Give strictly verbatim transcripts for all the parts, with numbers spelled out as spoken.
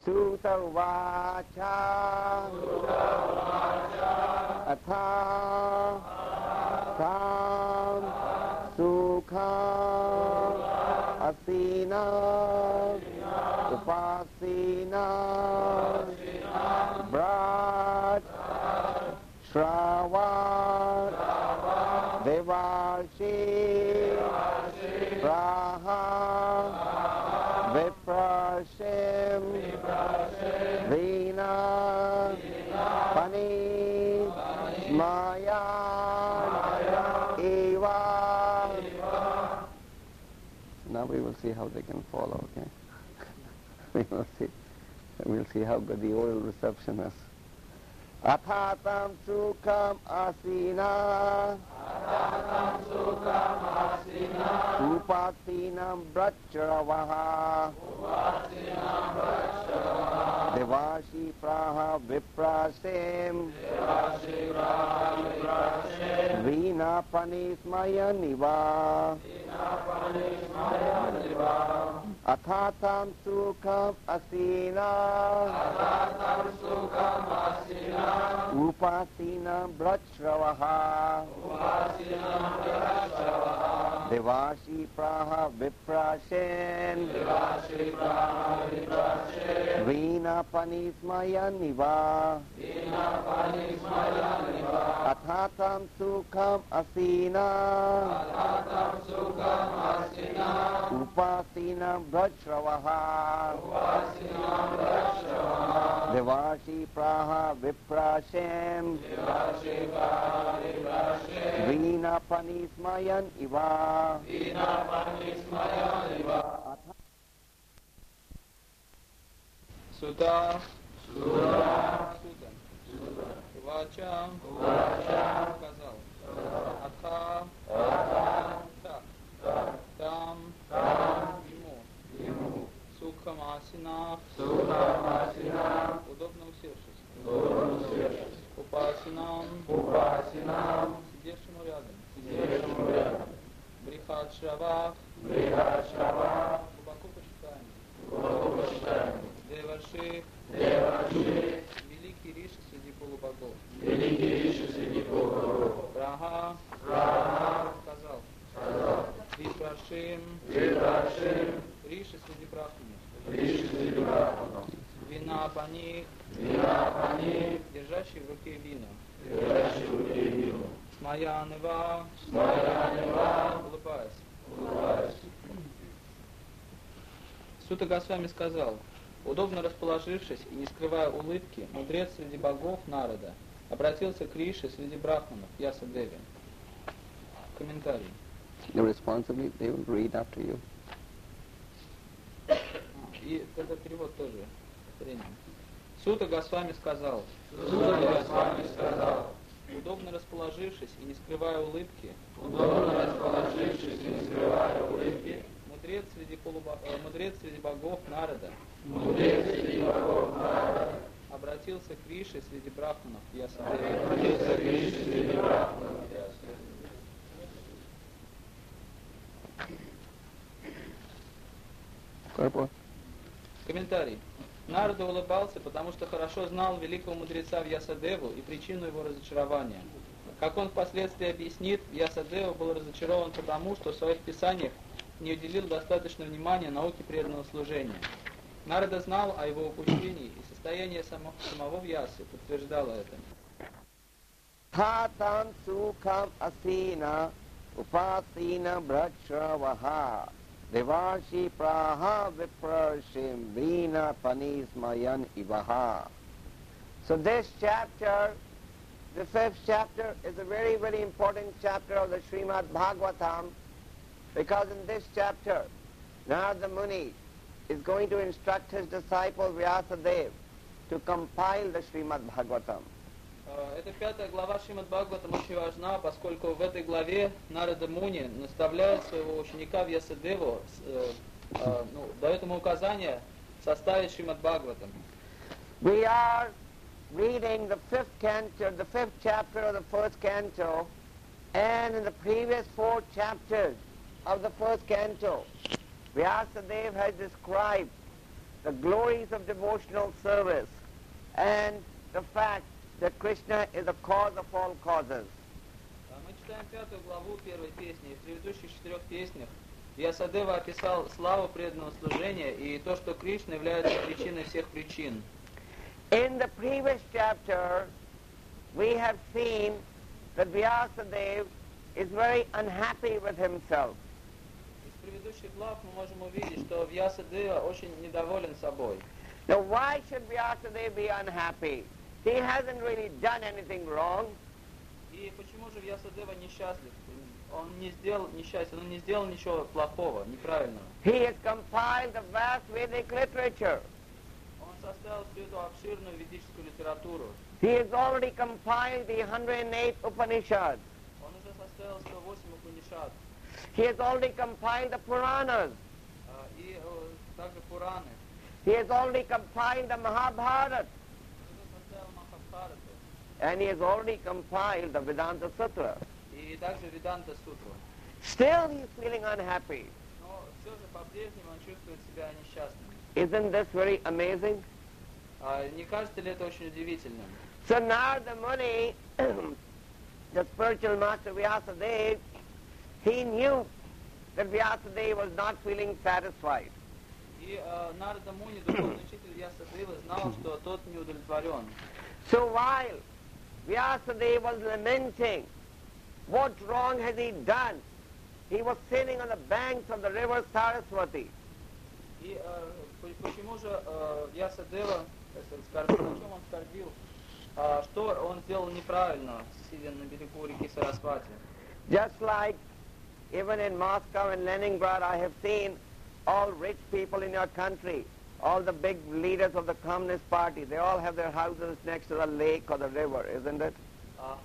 Sutta Vacha Atha Tam Sukha Asina Upasina Brat Shravat Devarshi Praha Viprashim Vina Pani Maya Eva. Now we will see how they can follow, okay? we will see. We'll see how good the oral reception is. Athatam Sukham Asina Athatam Sukham Asina Upasinam Bracharavaha Upasinam Bracharavaha Devashi Praha Viprasim Devashi Praha Viprasim Vina Panismaya Niva Vina Panismaya Niva Athatam Sukham Asina Athatam Sukham Asina Upasina Brachravaha Upasina Brachravaha Devashi Praha Viprashen Devashi Praha Viprashen Vina Panismaya Niva Vina Panismaya Niva Athatam Sukham Asina Athatam Sukham Asina Upasina Brachravaha Upasina Brachravaha Devashi Praha Viprashem Devashi Praha Viprashem Vina Panismayan Iva Vina Panismayan Iva Sutta Sutta Sutta Вача Вача сказал Атха Атха Так Так Там Там Ему Ему Сукхам Асина Сукхам Асина Удобно усевшись Удобно усевшись Упасинам Упасинам Сидевшему рядом Сидевшему рядом Брихат Шравах Брихат Шравах Глубоко почитаемый Глубоко почитаемый Деварши Деварши Великий Риши среди полубогов Великий Риши среди полубогов Раха Раха сказал сказал Випрашим Випрашим Риши среди брахманов Риши среди брахманов Вина Пани Вина Пани держащий в руке вино держащий в руке вино Смаянева Смаянева улыбаясь улыбаясь Сутта Госвами сказал, удобно расположившись и не скрывая улыбки, мудрец среди богов Нарада обратился к Рише среди брахманов, Ясадеве. Комментарий. Responsibly, they will read after you. И это перевод тоже. Повторение. Сутта Госвами сказал, Сутта Госвами сказал, удобно расположившись и не скрывая улыбки, удобно расположившись и не скрывая улыбки, мудрец среди, полубо... э, мудрец среди богов Нарада мудрец среди богов Нарада обратился к Рише среди брахманов, Ясадеве. обратился к Рише среди брахманов, Ясадеве. Комментарий. Нарада улыбался, потому что хорошо знал великого мудреца Вьясадеву и причину его разочарования. Как он впоследствии объяснит, Вьясадева был разочарован потому, что в своих писаниях не уделил достаточно внимания науке преданного служения. Нарада знал о его упущении, и состояние само, самого Вьясы подтверждало это. Татам сукам асина упасина брачраваха Devarshi praha viprashim vina panismayan ivaha. So this chapter, the fifth chapter, is a very, very important chapter of the Srimad Bhagavatam, because in this chapter, Narada Muni is going to instruct his disciple Vyasadeva to compile the Srimad Bhagavatam. Эта пятая глава Шримад Бхагаватам очень важна, поскольку в этой главе Нарада Муни наставляет своего ученика Вьясадеву, э, э, ну, дает ему указание составить Шримад Бхагаватам. We are reading the fifth canto, the fifth chapter of the first canto, and in the previous four chapters of the first canto, Vyasadeva has described the glories of devotional service and the fact that Krishna is the cause of all causes. Мы читаем пятую главу первой песни. В предыдущих четырех песнях Вьясадева описал славу преданного служения и то, что Кришна является причиной всех причин. In the previous chapter, we have seen that Vyasadeva is very unhappy with himself. Из предыдущих глав мы можем увидеть, что Вьясадева очень недоволен собой. Now, why should Vyasadeva be unhappy? He hasn't really done anything wrong. И почему же Вьясадева несчастлив? Он не сделал несчастья, он не сделал ничего плохого, неправильного. He has compiled the vast Vedic literature. Он составил всю эту обширную ведическую литературу. He has already compiled the one hundred eight Upanishads. Он уже составил сто восемь Упанишад. He has already compiled the Puranas. а, И э, также Пураны. He has already compiled the Mahabharata. Он уже составил Махабхарату. And he has already compiled the Vedanta Sutra. И также Веданта Сутру. Still he is feeling unhappy. Но все же по-прежнему он чувствует себя несчастным. Isn't this very amazing? А не кажется ли это очень удивительным? So Narada Muni, the spiritual master Vyasadeva, he knew that Vyasadeva was not feeling satisfied. И э, Нарада Муни, духовный учитель Вьясадевы, знал, что тот не удовлетворен. So while Vyasadeva was lamenting, what wrong has he done? He was sitting on the banks of the river Saraswati. И э, по- почему же э, Вьясадева, так сказать, скорбил, о чем он скорбил? А, что он сделал неправильно, сидя на берегу реки Сарасвати? Just like even in Moscow and Leningrad, I have seen all rich people in your country, all the big leaders of the Communist Party, they all have their houses next to the lake or the river, isn't it? А,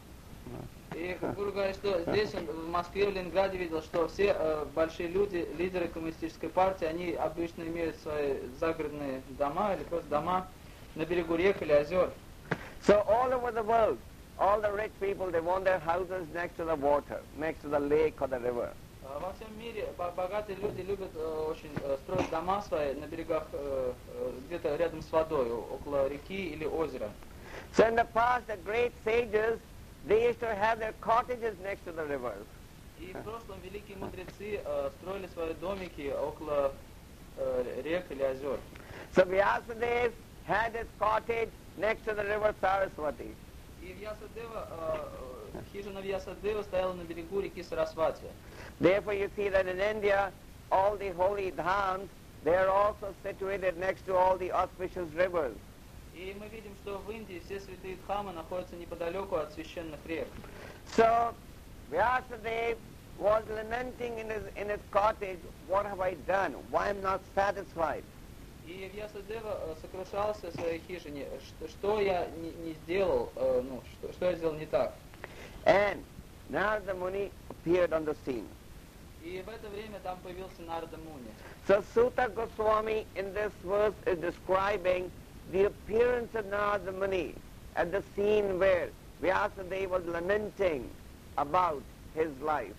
и, грубо говоря, что здесь, он, в Москве, в Ленинграде видел, что все э, большие люди, лидеры коммунистической партии, они обычно имеют свои загородные дома или просто дома на берегу рек или озер. So all over the world, all the rich people, they want their houses next to the water, next to the lake or the river. А, во всем мире бо- богатые люди любят э, очень э, строить дома свои на берегах, э, э, где-то рядом с водой, о- около реки или озера. So in the past, the great sages, they used to have their cottages next to the rivers. И в прошлом великие мудрецы э, строили свои домики около э, рек или озер. So Vyasadeva had his cottage next to the river Saraswati. И Вьясадева, э, э, хижина Вьясадева стояла на берегу реки Сарасвати. Therefore you see that in India, all the holy dhams, they are also situated next to all the auspicious rivers. И мы видим, что в Индии все святые дхамы находятся неподалеку от священных рек. So Vyasadeva was lamenting in his, in his cottage, what have I done? Why am I not satisfied? И Вьясадева э, сокрушался в своей хижине, что, что я не, не сделал, э, ну, что, что я сделал не так. And Narada Muni appeared on the scene. И в это время там появился Нарада Муни. So Sutta Goswami in this verse is describing the appearance of Narada Muni at the scene where Vyasadeva was lamenting about his life,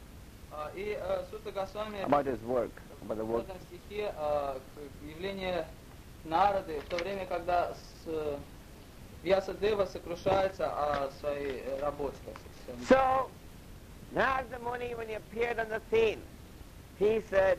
А, И э, Сутта Госвами about his work, about the в work. этом стихе э, к- явление Нарады в то время, когда с, э, Вьясадева сокрушается о своей э, работе. так сказать. So Narada Muni, when he appeared on the scene, he said,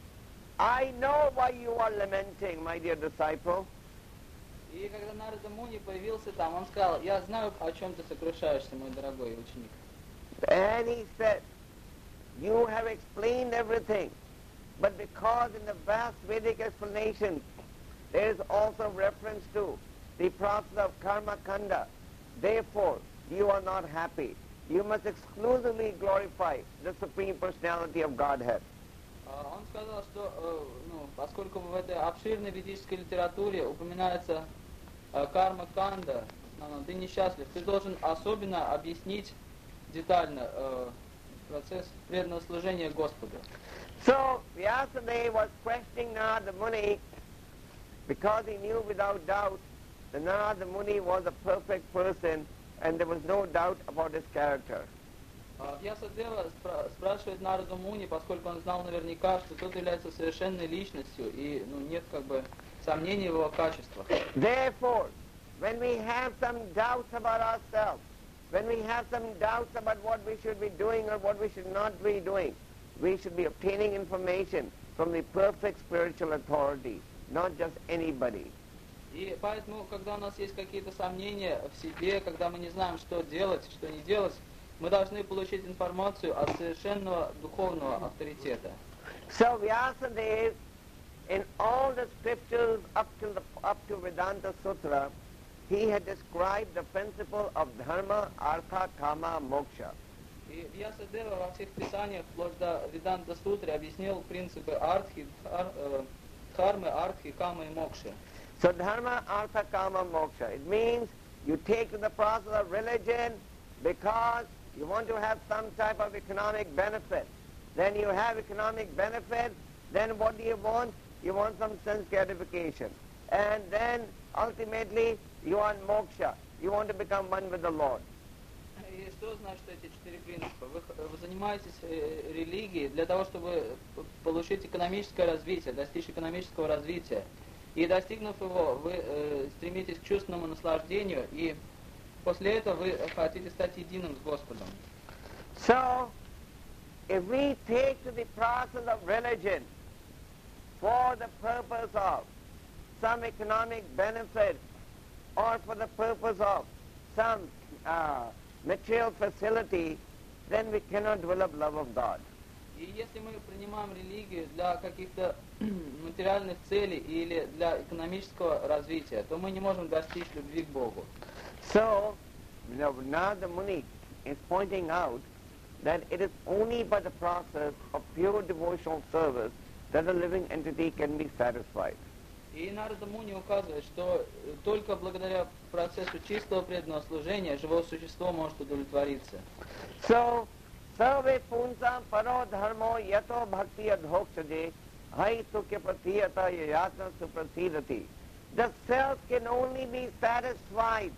I know why you are lamenting, my dear disciple. И когда Нарада Муни появился там, он сказал: я знаю, о чем ты сокрушаешься, мой дорогой ученик. And he said, you have explained everything, but because in the vast Vedic explanation there is also reference to the process of karma kanda, therefore you are not happy. You must exclusively glorify the Supreme Personality of Godhead. А, Он сказал, что э, ну, поскольку в этой обширной ведической литературе упоминается э, карма канда, ну, ты несчастлив, ты должен особенно объяснить детально э, процесс преданного служения Господу. So Vyasadeva was questioning Narada Muni because he knew without doubt that Narada Muni was a perfect person and there was no doubt about his character. А, Вьясадева спра- спрашивает Нараду Муни, поскольку он знал наверняка, что тот является совершенной личностью, и ну, нет как бы сомнений в его качествах. Therefore, when we have some doubts about ourselves, when we have some doubts about what we should be doing or what we should not be doing, we should be obtaining information from the perfect spiritual authority, not just anybody. И поэтому, когда у нас есть какие-то сомнения в себе, когда мы не знаем, что делать, что не делать, мы должны получить информацию от совершенного духовного авторитета. So Vyasadeva, in all the scriptures up to the up to Vedanta Sutra, he had described the principle of dharma, artha, kama, moksha. И Вьясадева во всех писаниях, вплоть до Веданта Сутры, объяснил принципы артхи, дхармы, артхи, камы и мокши. So dharma, artha, kama, moksha. It means you take to the process of religion because you want to have some type of economic benefit. Then you have economic benefit, then what do you want? You want some sense gratification. And then ultimately you want moksha. You want to become one with the Lord. И что значит эти четыре принципа? Вы, вы занимаетесь э, религией для того, чтобы получить экономическое развитие, достичь экономического развития. И достигнув его, вы э, стремитесь к чувственному наслаждению, и после этого вы хотите стать единым с Господом. So, if we take to the process of religion for the purpose of some economic benefit or for the purpose of some uh, material facility, then we cannot develop love of God. И если мы принимаем религию для каких-то материальных целей или для экономического развития, то мы не можем достичь любви к Богу. So, now the Muni is pointing out that it is only by the process of pure devotional service that a living entity can be satisfied. И Нарада Муни указывает, что только благодаря процессу чистого преданного служения живое существо может удовлетвориться. So, sarve punsa paro dharmo yato bhakti adhoksaje hai tukya pratiyata yayatna suprasidati. The self can only be satisfied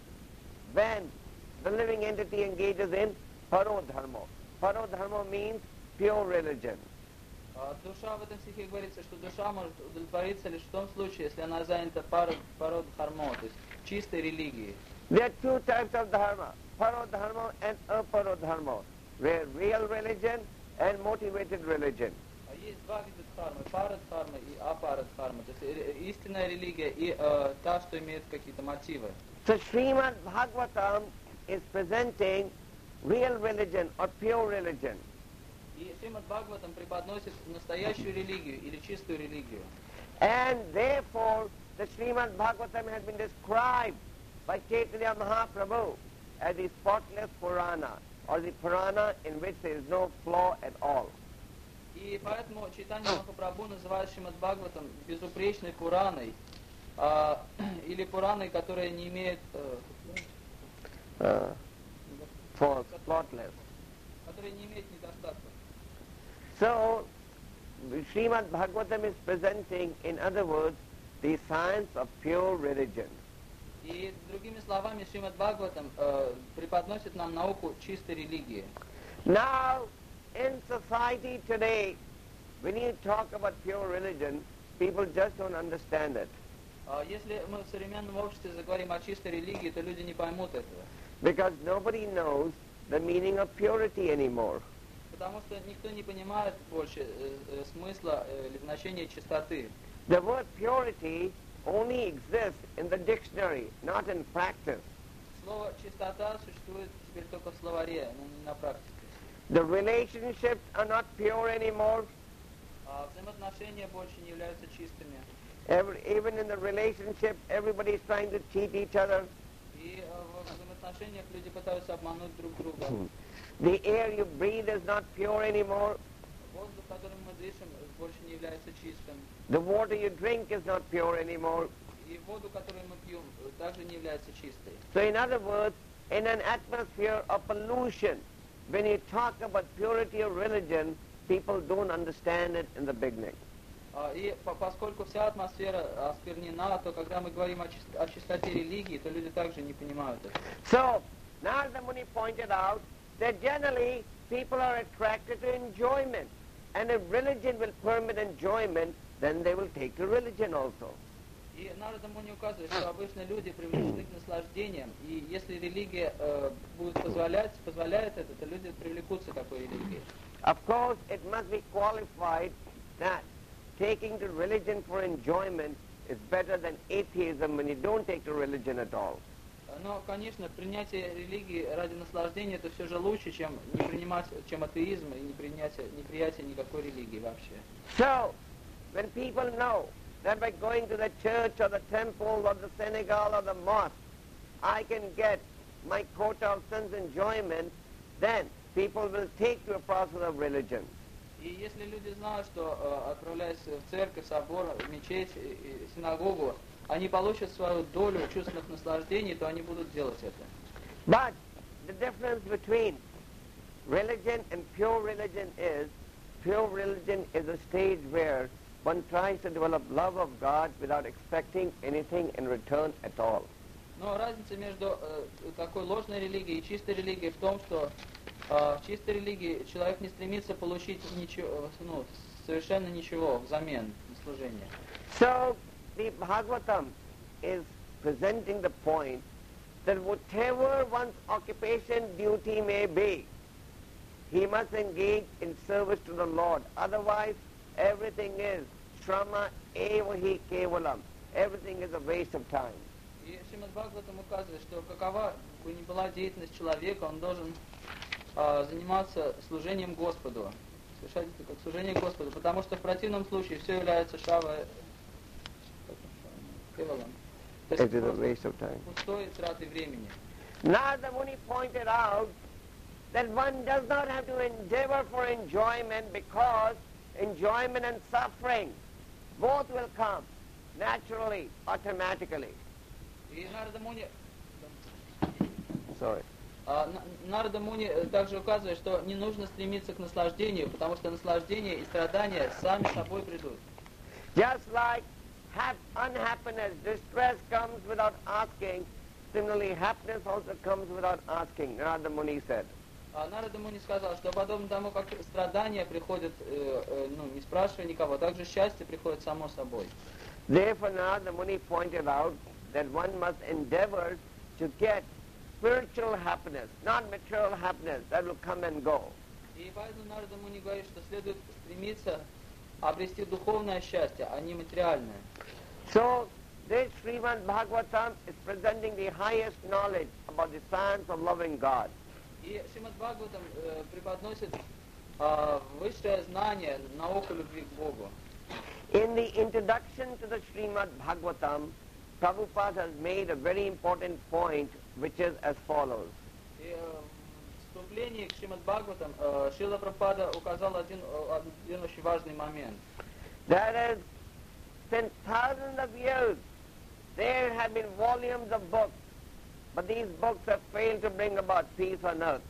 when the living entity engages in paro dharmo. Paro dharmo means pure religion. Душа, в этом стихе говорится, что душа может удовлетвориться лишь в том случае, если она занята паро дхармо, то есть чистой религией. There are two types of dharma, paro dharma and aparo dharma, where real religion and motivated religion. Есть два вида дхармы, пара дхарма и апара дхарма, то есть истинная религия и э, та, что имеет какие-то мотивы. So Srimad Bhagavatam is presenting real religion or pure religion. И Шримад Бхагаватам преподносит настоящую религию или чистую религию. And therefore, the Srimad Bhagavatam has been described by Chaitanya Mahaprabhu as the spotless Purana, or the Purana in which there is no flaw at all. И поэтому Чайтанья Махапрабху называет Шримад Бхагаватам безупречной Пураной, э, или Пураной, которая не имеет... Uh, for spotless. Которая не имеет недостатков. So, Srimad Bhagavatam is presenting, in other words, the science of pure religion. И другими словами, Шримад Бхагаватам э, преподносит нам науку чистой религии. Now, in society today, when you talk about pure religion, people just don't understand it. Э, если мы в современном обществе заговорим о чистой религии, то люди не поймут этого. Because nobody knows the meaning of purity anymore. Потому что никто не понимает больше э, э, смысла э, или значения чистоты. The word purity only exists in the dictionary, not in practice. Слово чистота существует теперь только в словаре, но не на практике. The relationships are not pure anymore. А взаимоотношения больше не являются чистыми. Every, even in the relationship, everybody is trying to cheat each other. И э, в взаимоотношениях люди пытаются обмануть друг друга. The air you breathe is not pure anymore. Воздух, которым мы дышим, больше не является чистым. The water you drink is not pure anymore. И воду, которую мы пьем, также не является чистой. So in other words, in an atmosphere of pollution, when you talk about purity of religion, people don't understand it in the beginning. И поскольку вся атмосфера осквернена, то когда мы говорим о, чист- о чистоте религии, то люди также не понимают это. So, Narada Muni pointed out that generally people are attracted to enjoyment. And if religion will permit enjoyment, then they will take to religion also. И Нарада Муни указывает, что обычно люди привлечены к наслаждениям, и если религия э, будет позволять, позволяет это, то люди привлекутся к такой религии. Of course, it must be qualified that taking to religion for enjoyment is better than atheism when you don't take to religion at all. Но, конечно, принятие религии ради наслаждения это все же лучше, чем не принимать, чем атеизм и не принятие, не приятие никакой религии вообще. So, when people know that by going to the church or the temple or the synagogue or the mosque, I can get my quota of sense enjoyment, then people will take to a process of religion. И если люди знают, что э, отправляясь в церковь, собор, в мечеть, и, и синагогу, они получат свою долю чувственных наслаждений, то они будут делать это. But the difference between religion and pure religion is, pure religion is a stage where one tries to develop love of God without expecting anything in return at all. Но разница между э, такой ложной религией и чистой религией в том, что э, в чистой религии человек не стремится получить ничего, ну, совершенно ничего взамен на служение. So the Bhagavatam is presenting the point that whatever one's occupation duty may be, he must engage in service to the Lord. Otherwise, everything is shrama eva hi kevalam. Everything is a waste of time. И Шримад Бхагаватам указывает, что какова бы ни была деятельность человека, он должен э, заниматься служением Господу, совершать это как служение Господу, потому что в противном случае все является шава кевалам, то It есть is a waste of time. пустой тратой времени. Narada Muni pointed out that one does not have to endeavor for enjoyment because enjoyment and suffering both will come naturally, automatically. И Нарада Муни, Sorry. а, На- Нарада Муни также указывает, что не нужно стремиться к наслаждению, потому что наслаждение и страдания сами собой придут. Just like hap- unhappiness, distress comes without asking, similarly happiness also comes without asking, Narada Muni said. А Нарада Муни сказал, что подобно тому, как страдания приходят, э, э, ну, не спрашивая никого, также счастье приходит само собой. Therefore Narada Muni pointed out that one must endeavor to get spiritual happiness, not material happiness, that will come and go. И поэтому Нарада Муни говорит, что следует стремиться обрести духовное счастье, а не материальное. So this Srimad Bhagavatam is presenting the highest knowledge about the science of loving God. И Шримад Бхагаватам э, преподносит э, высшее знание, науку любви к Богу. In the introduction to the Srimad Bhagavatam, Prabhupada has made a very important point, which is as follows. И э, в вступлении к Шримад Бхагаватам э, Шрила Прабхупада указал один, э, один очень важный момент. That is, since thousands of years, there have been volumes of books, but these books have failed to bring about peace on earth.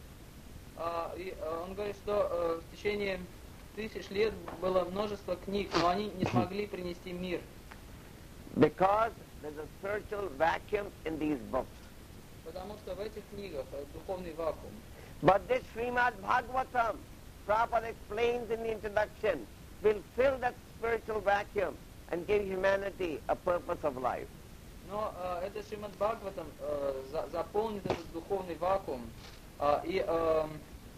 А, и, э, он говорит, что э, в течение тысяч лет было множество книг, но они не смогли принести мир. Because there's a spiritual vacuum in these books. Потому что в этих книгах э, духовный вакуум. But this Srimad Bhagavatam, Prabhupada explains in the introduction, will fill that spiritual vacuum and give humanity a purpose of life. Но э, это Шримад Бхагаватам э, за, заполнит этот духовный вакуум э, и, э,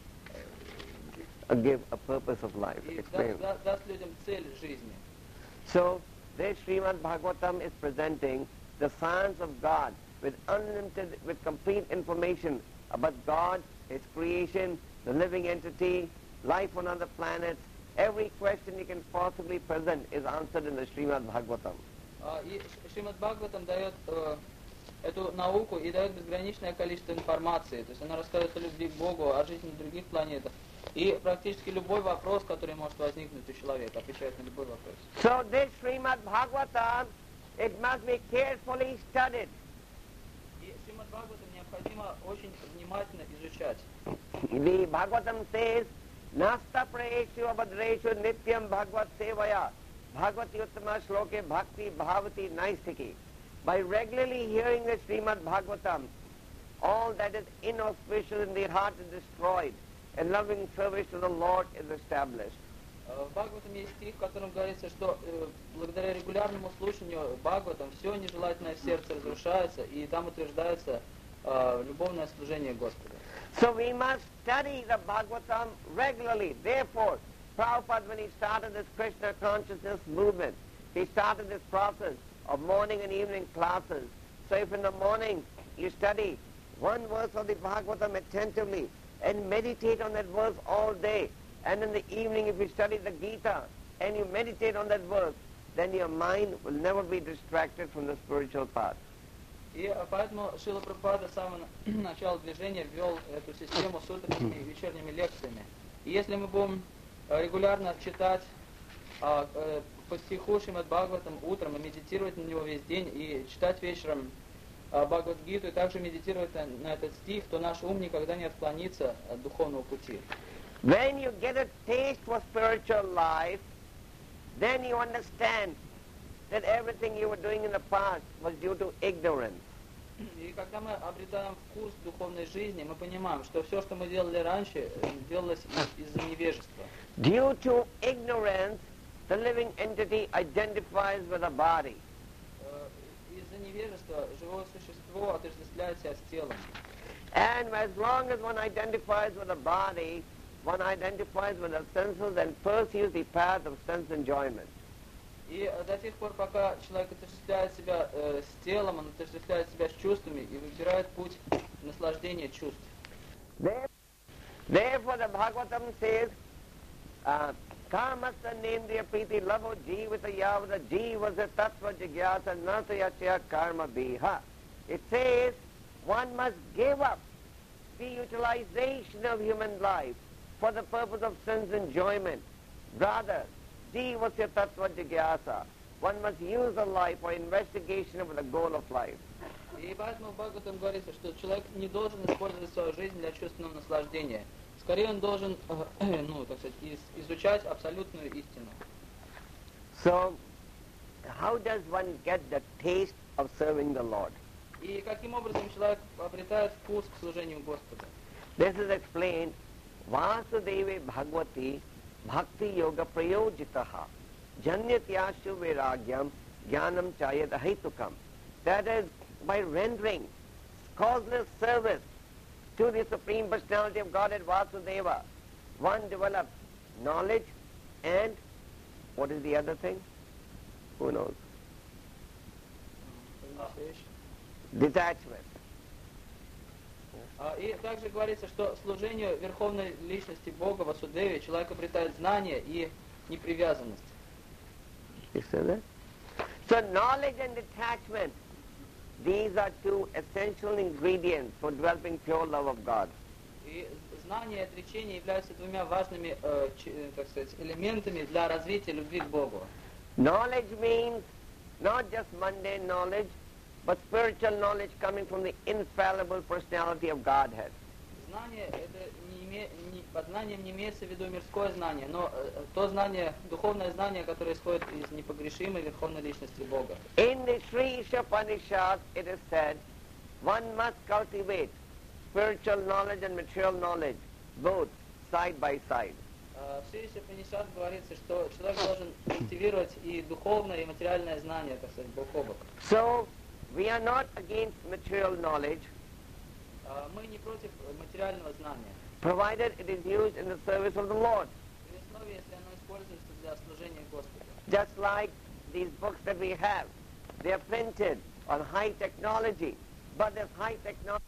Uh, give a purpose of life. и Explain. да, да, даст людям цель жизни. So, this Srimad Bhagavatam is presenting the science of God with unlimited, with complete information about God, His creation, the living entity, life on other planets. Every question you can possibly present is answered in the Srimad Bhagavatam. А, и Ш- Шримад Бхагаватам дает э, эту науку и дает безграничное количество информации. То есть она рассказывает о любви к Богу, о жизни на других планетах. И практически любой вопрос, который может возникнуть у человека, отвечает на любой вопрос. So this Srimad Bhagavatam, it must be carefully studied. И Шримад Бхагаватам необходимо очень внимательно изучать. The Bhagavatam says, Nasta praeshu abhadreshu nityam bhagavad sevaya bhagavati uttama shloke bhakti bhavati naistiki. By regularly hearing the Srimad Bhagavatam, all that is inauspicious in the heart is destroyed, and loving service to the Lord is established. В Бхагаватаме есть стих, в котором говорится, что э, благодаря регулярному слушанию Бхагаватам все нежелательное в сердце разрушается, и там утверждается э, любовное служение Господу. So we must study the Bhagavatam regularly. Therefore, Prabhupada, when he started this Krishna consciousness movement, he started this process of morning and evening classes. So if in the morning you study one verse of the Bhagavatam attentively and meditate on that verse all day, and in the evening if you study the Gita and you meditate on that verse, then your mind will never be distracted from the spiritual path. И поэтому Шрила Прабхупада с самого начала движения ввел эту систему с утренними и вечерними лекциями. И если мы будем регулярно читать а, а, по стиху Шримад Бхагаватам утром и медитировать на него весь день, и читать вечером а, Бхагавад-гиту, и также медитировать на, на этот стих, то наш ум никогда не отклонится от духовного пути. When you get a taste for spiritual life, then you understand that everything you were doing in the past was due to ignorance. И когда мы обретаем вкус духовной жизни, мы понимаем, что все, что мы делали раньше, делалось из- из-за невежества. Due to ignorance, the living entity identifies with the body. Э, Из-за невежества живое существо отождествляет себя с телом. And as long as one identifies with the body, one identifies with the senses and pursues the path of sense enjoyment. И до тех пор, пока человек отождествляет себя э, с телом, он отождествляет себя с чувствами и выбирает путь наслаждения чувств. There- Therefore the Bhagavatam says, uh, Kamasta nendriya priti lavo jivata yavata jivasa tattva jigyasa natayachya karma biha. It says one must give up the utilization of human life for the purpose of sense enjoyment. Rather, jivasya tattva jigyasa. One must use the life for investigation of the goal of life. И поэтому в Бхагаватам говорится, что человек не должен использовать свою жизнь для чувственного наслаждения. Скорее он должен, э, ну, так сказать, из- изучать абсолютную истину. So, how does one get the taste of serving the Lord? И каким образом человек обретает вкус к служению Господу? This is explained, Vasudeve Bhagavati Bhakti Yoga Prayojitaha Janyatyashu Viragyam Jnanam Chayat Ahitukam. That is, by rendering causeless service to the Supreme Personality of Godhead Vasudeva, one develops knowledge and, what is the other thing? Who knows? Detachment. А, И также говорится, что служению Верховной Личности Бога Васудеве человек обретает знание и непривязанность. You see that? So knowledge and detachment, these are two essential ingredients for developing pure love of God. И знание и отречение являются двумя важными, э, ч- э, так сказать, элементами для развития любви к Богу. Knowledge means not just mundane knowledge, but spiritual knowledge coming from the infallible personality of Godhead. Знание, это не име, не, под знанием не имеется в виду мирское знание, но э, то знание, духовное знание, которое исходит из непогрешимой Верховной Личности Бога. In the Sri Ishapanishad it is said, one must cultivate spiritual knowledge and material knowledge, both side by side. Э, В Шри Ишупанишад говорится, что человек должен культивировать и духовное, и материальное знание, так сказать, бок о бок. So, we are not against material knowledge, Э, Мы не против материального знания, provided it is used in the service of the Lord. при условии, если оно используется для служения Господу. Just like these books that we have, they are printed on high technology, but this high technology,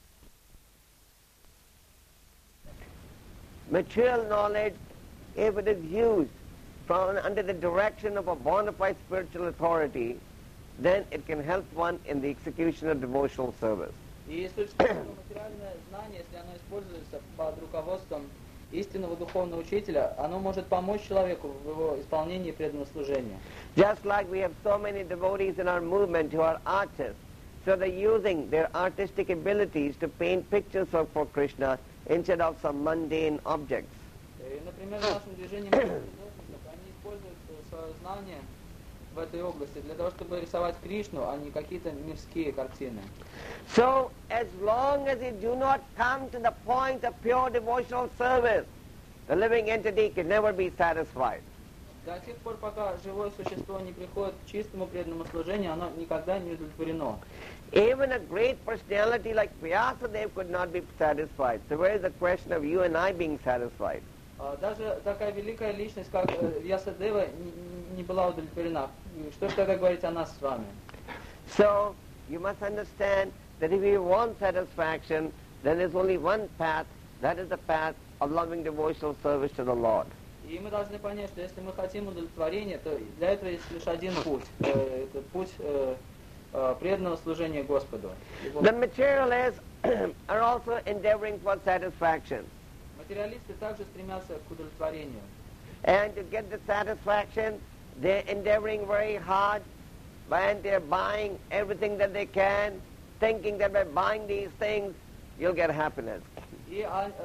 material knowledge, if it is used from under the direction of a bona fide spiritual authority, then it can help one in the execution of devotional service. И с точки зрения материальное знание, если оно используется под руководством истинного духовного учителя, оно может помочь человеку в его исполнении преданного служения. Just like we have so many devotees in our movement who are artists, so they're using their artistic abilities to paint pictures for, for Krishna instead of some mundane objects. И, например, в нашем движении художников, они используют э, свое знание в этой области для того, чтобы рисовать Кришну, а не какие-то мирские картины. So, as long as you do not come to the point of pure devotional service, the living entity can never be satisfied. До тех пор, пока живое существо не приходит к чистому преданному служению, оно никогда не удовлетворено. Even a great personality like Vyasadeva could not be satisfied. So where is the question of you and I being satisfied? Даже такая великая личность, как Вьясадева, не была удовлетворена. Что же тогда говорить о нас с вами? So you must understand that if you want satisfaction, then there's only one path. That is the path of loving devotional service to the Lord. И мы должны понять, что если мы хотим удовлетворения, то для этого есть лишь один путь. Это путь преданного служения Господу. The materialists are also endeavoring for satisfaction. Материалисты также стремятся к удовлетворению. And to get the satisfaction, they're endeavoring very hard, and they're buying everything that they can, thinking that by buying these things, you'll get happiness. И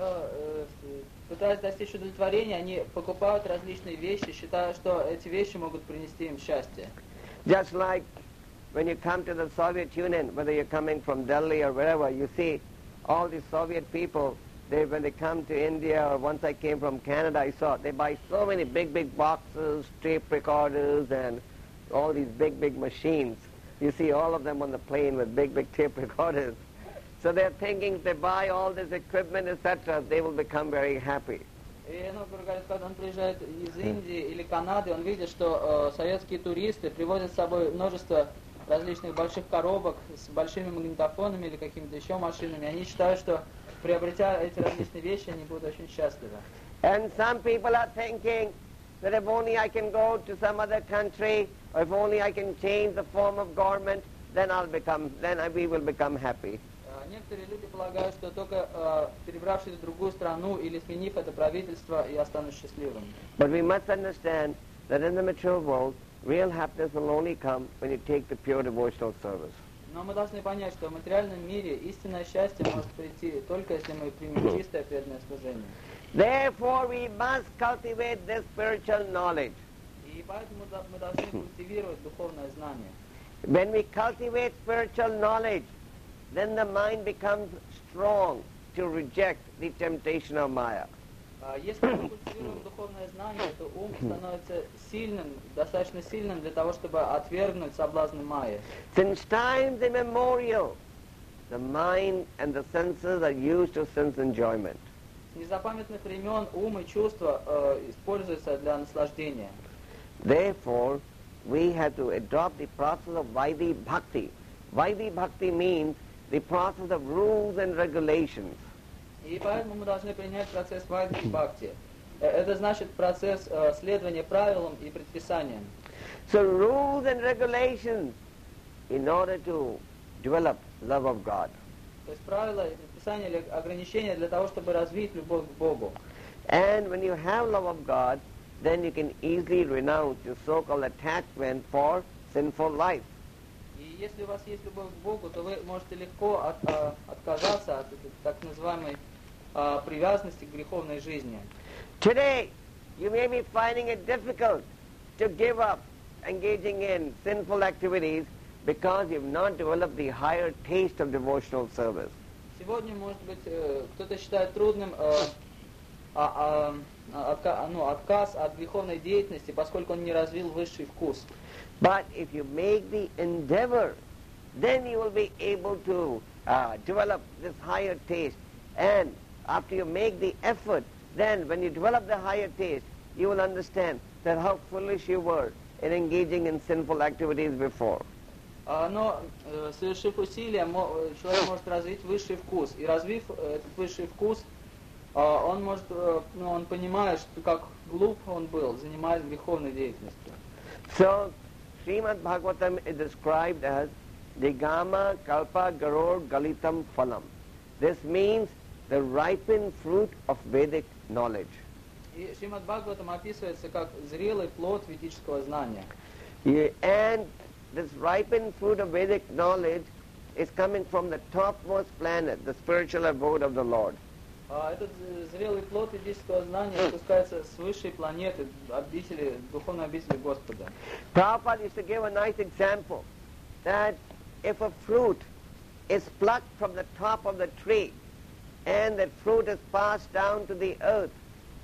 пытаясь достичь удовлетворения, они покупают различные вещи, считая, что эти вещи могут принести им счастье. Just like when you come to the Soviet Union, whether you're coming from Delhi or wherever, you see all these Soviet people, they, when they come to India, or once I came from Canada, I saw they buy so many big, big boxes, tape recorders, and all these big, big machines. You see all of them on the plane with big, big tape recorders. So they're thinking if they buy all this equipment, et cetera, they will become very happy. И, ну, когда он приезжает из Индии или Канады, он видит, что э, советские туристы привозят с собой множество различных больших коробок с большими магнитофонами или какими-то еще машинами. Они считают, что приобретя эти различные вещи, они будут очень счастливы. And some people are thinking that if only I can go to some other country, or if only I can change the form of government, then I'll become, then we will become happy. Некоторые люди полагают, что только э, перебравшись в другую страну или сменив это правительство, я стану счастливым. But we must understand that in the mature world, real happiness will only come when you take the pure devotional service. Но мы должны понять, что в материальном мире истинное счастье может прийти только если мы примем чистое преданное служение. Therefore, we must cultivate this spiritual knowledge. И поэтому мы должны культивировать духовное знание. When we cultivate spiritual knowledge, then the mind becomes strong to reject the temptation of Maya. Если мы культивируем духовное знание, то ум становится сильным, достаточно сильным для того, чтобы отвергнуть соблазны Майи. Since times immemorial, the mind and the senses are used to sense enjoyment. С незапамятных времен ум и чувства э, используются для наслаждения. Therefore, we have to adopt the process of Vaidhi Bhakti. Vaidhi Bhakti means the process of rules and regulations. И поэтому мы должны принять процесс Вайдхи Бхакти. Это значит процесс э, следования правилам и предписаниям. So rules and regulations in order to develop love of God. То есть правила и предписания или ограничения для того, чтобы развить любовь к Богу. And when you have love of God, then you can easily renounce your so-called attachment for sinful life. И если у вас есть любовь к Богу, то вы можете легко от, а, отказаться от этой так называемой а, привязанности к греховной жизни. Today, you may be finding it difficult to give up engaging in sinful activities because you've not developed the higher taste of devotional service. Сегодня, может быть, э, кто-то считает трудным э, а, а, отка, ну, отказ от греховной деятельности, поскольку он не развил высший вкус. But if you make the endeavor, then you will be able to uh, develop this higher taste. And after you make the effort, then when you develop the higher taste, you will understand that how foolish you were in engaging in sinful activities before. Но, э, совершив усилия, человек может развить высший вкус. И развив этот высший вкус, э, он может, э, ну, он понимает, что как глуп он был, занимаясь греховной деятельностью. So, Srimad Bhagavatam is described as Digama Kalpa Garor Galitam Phalam. This means the ripened fruit of Vedic knowledge. И Шримад Бхагаватам описывается как зрелый плод ведического знания. Yeah, and this ripened fruit of Vedic knowledge is coming from the topmost planet, the spiritual abode of the Lord. Этот зрелый плод ведического знания спускается с высшей планеты, обители, духовной обители Господа. Prabhupada used to give a nice example that if a fruit is plucked from the top of the tree and that fruit is passed down to the earth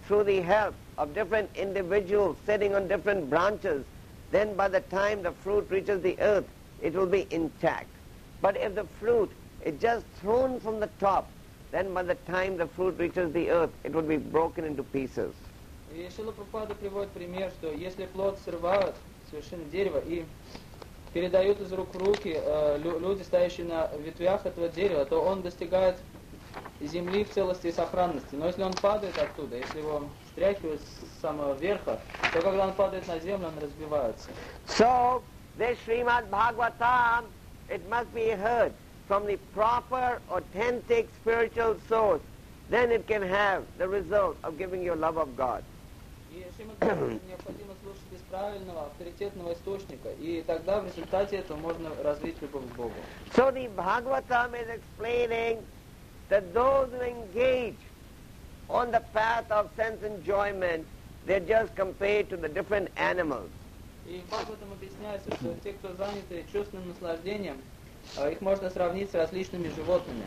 through the help of different individuals sitting on different branches, then by the time the fruit reaches the earth, it will be intact. But if the fruit is just thrown from the top, then by the time the fruit reaches the earth, it will be broken into pieces. И Шрила Прабхупада приводит пример, что если плод срывают с вершины дерева и передают из рук в руки э, люди, стоящие на ветвях этого дерева, то он достигает земли в целости и сохранности. Но если он падает оттуда, если его стряхивают с самого верха, то когда он падает на землю, он разбивается. So, this Srimad Bhagavatam, it must be heard from the proper, authentic spiritual source. Then it can have the result of giving you love of God. И Шримад Бхагаватам необходимо слушать из правильного, авторитетного источника, и тогда в результате этого можно развить любовь к Богу. So the Bhagavatam is explaining that those who engage on the path of sense enjoyment, they're just compared to the different animals. И в Бхагаватам объясняется, что те, кто заняты чувственным наслаждением, их можно сравнить с различными животными.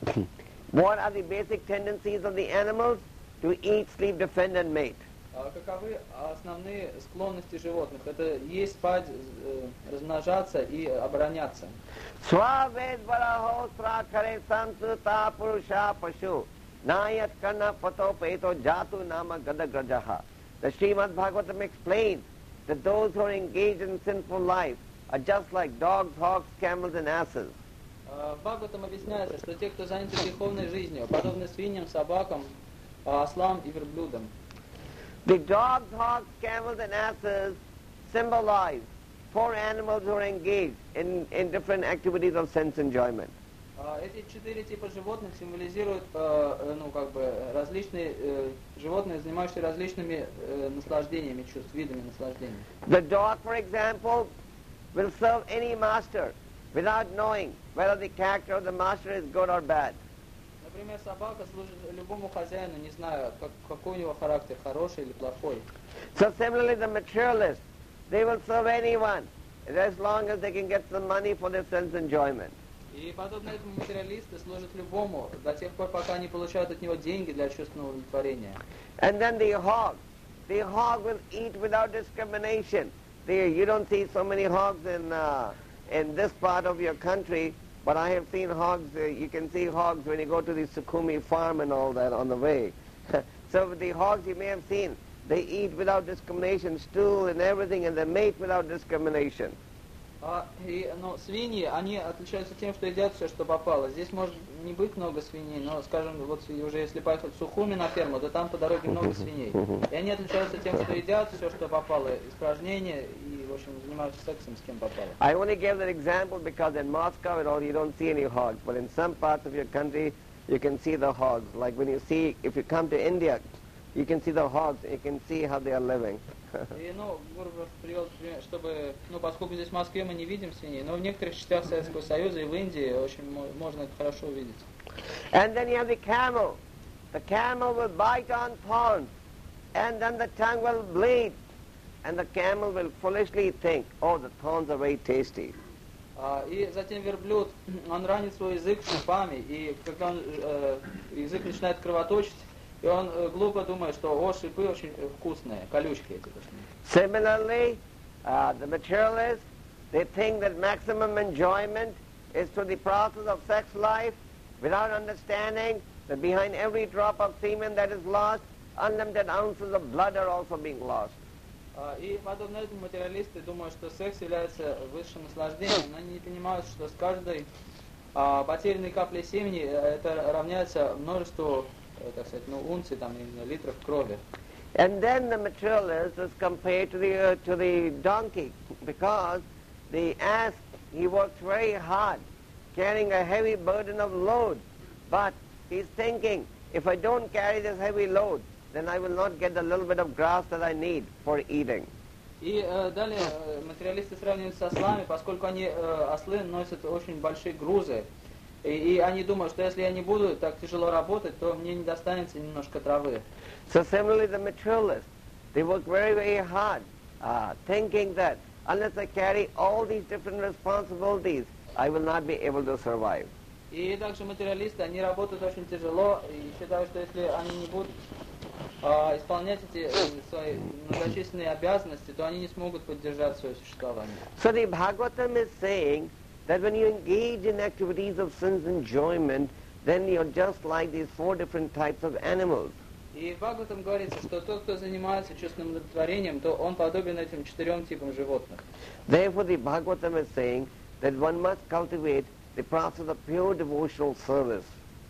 What are the basic tendencies of the animals? To eat, sleep, defend, and mate. Каковы основные склонности животных? Это есть, спать, размножаться и обороняться. Swaved varaho srakare sansuta purusha pashu nayat karna pato peto jatu nama gadagrajaha. The Srimad Bhagavatam explains that those who are engaged in sinful life are just like dogs, hogs, camels, and asses. В Бхагаватам объясняется, что те, кто заняты греховной жизнью, подобны свиньям, собакам, ослам и верблюдам. The dogs, hogs, camels, and asses symbolize four animals who are engaged in, in different activities of sense enjoyment. Эти четыре типа животных символизируют, ну, как бы, различные животные, занимающиеся различными наслаждениями чувств, видами наслаждений. The dog, for example, will serve any master without knowing whether the character of the master is good or bad. Например, собака служит любому хозяину, не зная, как, какой у него характер, хороший или плохой. So similarly, the materialists, they will serve anyone as long as they can get some money for their sense enjoyment. И подобно этому материалисты служат любому до тех пор, пока они получают от него деньги для чувственного удовлетворения. And then the hog, the hog will eat without discrimination. The, you don't see so many hogs in uh, in this part of your country. But I have seen hogs, uh, you can see hogs when you go to the Sukhumi farm and all that on the way. So the hogs you may have seen, they eat without discrimination, stool and everything, and they mate without discrimination. А, и, ну, свиньи, они отличаются тем, что едят все, что попало. Здесь может не быть много свиней, но, скажем, вот уже если поехать в Сухуми на ферму, то там по дороге много свиней. И они отличаются тем, что едят все, что попало, испражнения, и, в общем, занимаются сексом с кем попало. I only gave that example because in Moscow and all you don't see any hogs, but in some parts of your country you can see the hogs. Like when you see, if you come to India, you can see the hogs, you can see how they are living. И, ну, привел, чтобы, ну, поскольку здесь в Москве мы не видим свиней, но в некоторых частях Советского Союза и в Индии очень можно это хорошо увидеть. And then you have the camel. The camel will bite on thorns, and then the tongue will bleed, and the camel will foolishly think, oh, the thorns are very tasty. И затем верблюд, он ранит свой язык шипами, и когда он, э, язык начинает кровоточить, и он э, глупо думает, что о, шипы очень вкусные, колючки эти. Similarly, uh, the materialists, they think that maximum enjoyment is through the process of sex life, without understanding that behind every drop of semen that is lost, unlimited ounces of blood are also being lost. И подобно этому материалисты думают, что секс является высшим наслаждением, но они не понимают, что с каждой а, потерянной каплей семени это равняется множеству, так сказать, ну, унций, там, литров крови. And then the materialist is compared to the uh, to the donkey, because the ass, he works very hard, carrying a heavy burden of load, but he's thinking, if I don't carry this heavy load, then I will not get the little bit of grass that I need for eating. И э, далее э, материалисты сравнивают с ослами, поскольку они, э, ослы носят очень большие грузы, и, и они думают, что если я не буду так тяжело работать, то мне не достанется немножко травы. So similarly the materialists, they work very, very hard, uh, thinking that unless I carry all these different responsibilities, I will not be able to survive. И также материалисты, они работают очень тяжело и считают, что если они не будут а, исполнять эти э, свои многочисленные обязанности, то они не смогут поддержать свое существование. So the Bhagavatam is saying that when you engage in activities of sense enjoyment, then you're just like these four different types of animals. И в Бхагаватам говорится, что тот, кто занимается чувственным удовлетворением, то он подобен этим четырем типам животных. Therefore the Bhagavatam is saying that one must cultivate the process of pure devotional service.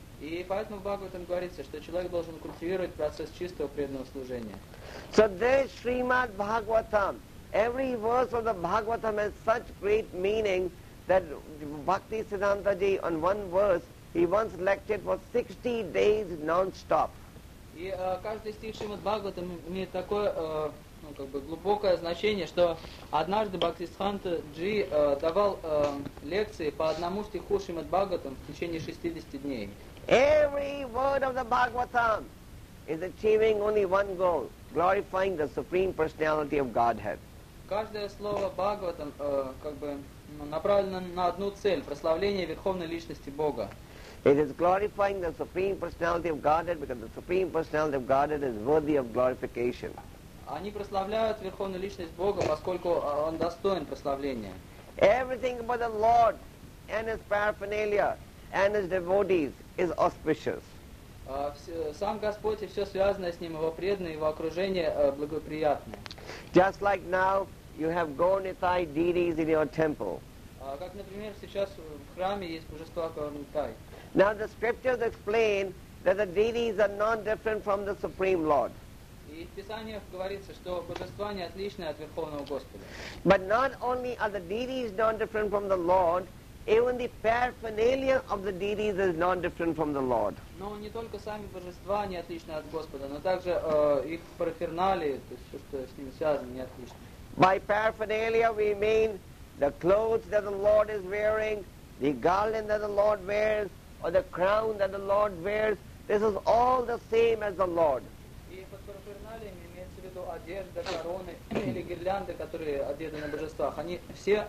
И поэтому в Бхагаватам говорится, что человек должен культивировать процесс чистого преданного служения. So there is Srimad Bhagavatam. Every verse of the Bhagavatam has such great meaning that Bhakti Siddhanta Ji on one verse, he once lectured for sixty days non-stop. И э, каждый стих Шримад Бхагаватам имеет такое э, ну, как бы глубокое значение, что однажды Бхактисиддханта Джи э, давал э, лекции по одному стиху Шримад Бхагаватам в течение шестидесяти дней. Every word of the Bhagavatam is achieving only one goal, glorifying the Supreme Personality of Godhead. Каждое слово Бхагаватам э, как бы ну, направлено на одну цель – прославление Верховной Личности Бога. It is glorifying the Supreme Personality of Godhead because the Supreme Personality of Godhead is worthy of glorification. Они прославляют Верховную Личность Бога, поскольку Он достоин прославления. Everything about the Lord and His paraphernalia and His devotees is auspicious. А, все- Сам Господь и все связанное с Ним, Его преданные, Его окружение э, благоприятное. Just like now, you have Gaur-Nitai deities in your temple. А, Как, например, сейчас в храме есть божества Gaur-Nitai. Now the scriptures explain that the deities are not different from the Supreme Lord. И в Писаниях говорится, что божества не отличны от Верховного Господа. But not only are the deities not different from the Lord, even the paraphernalia of the deities is not different from the Lord. Но не только сами божества не отличны от Господа, но также э, их параферналии, то есть все, что с ними связано, не отлично. By paraphernalia we mean the clothes that the Lord is wearing, the garland that the Lord wears, or the crown that the Lord wears. This is all the same as the Lord. И под параферналиями имеется в виду одежда, короны или гирлянды, которые одеты на божествах. Они все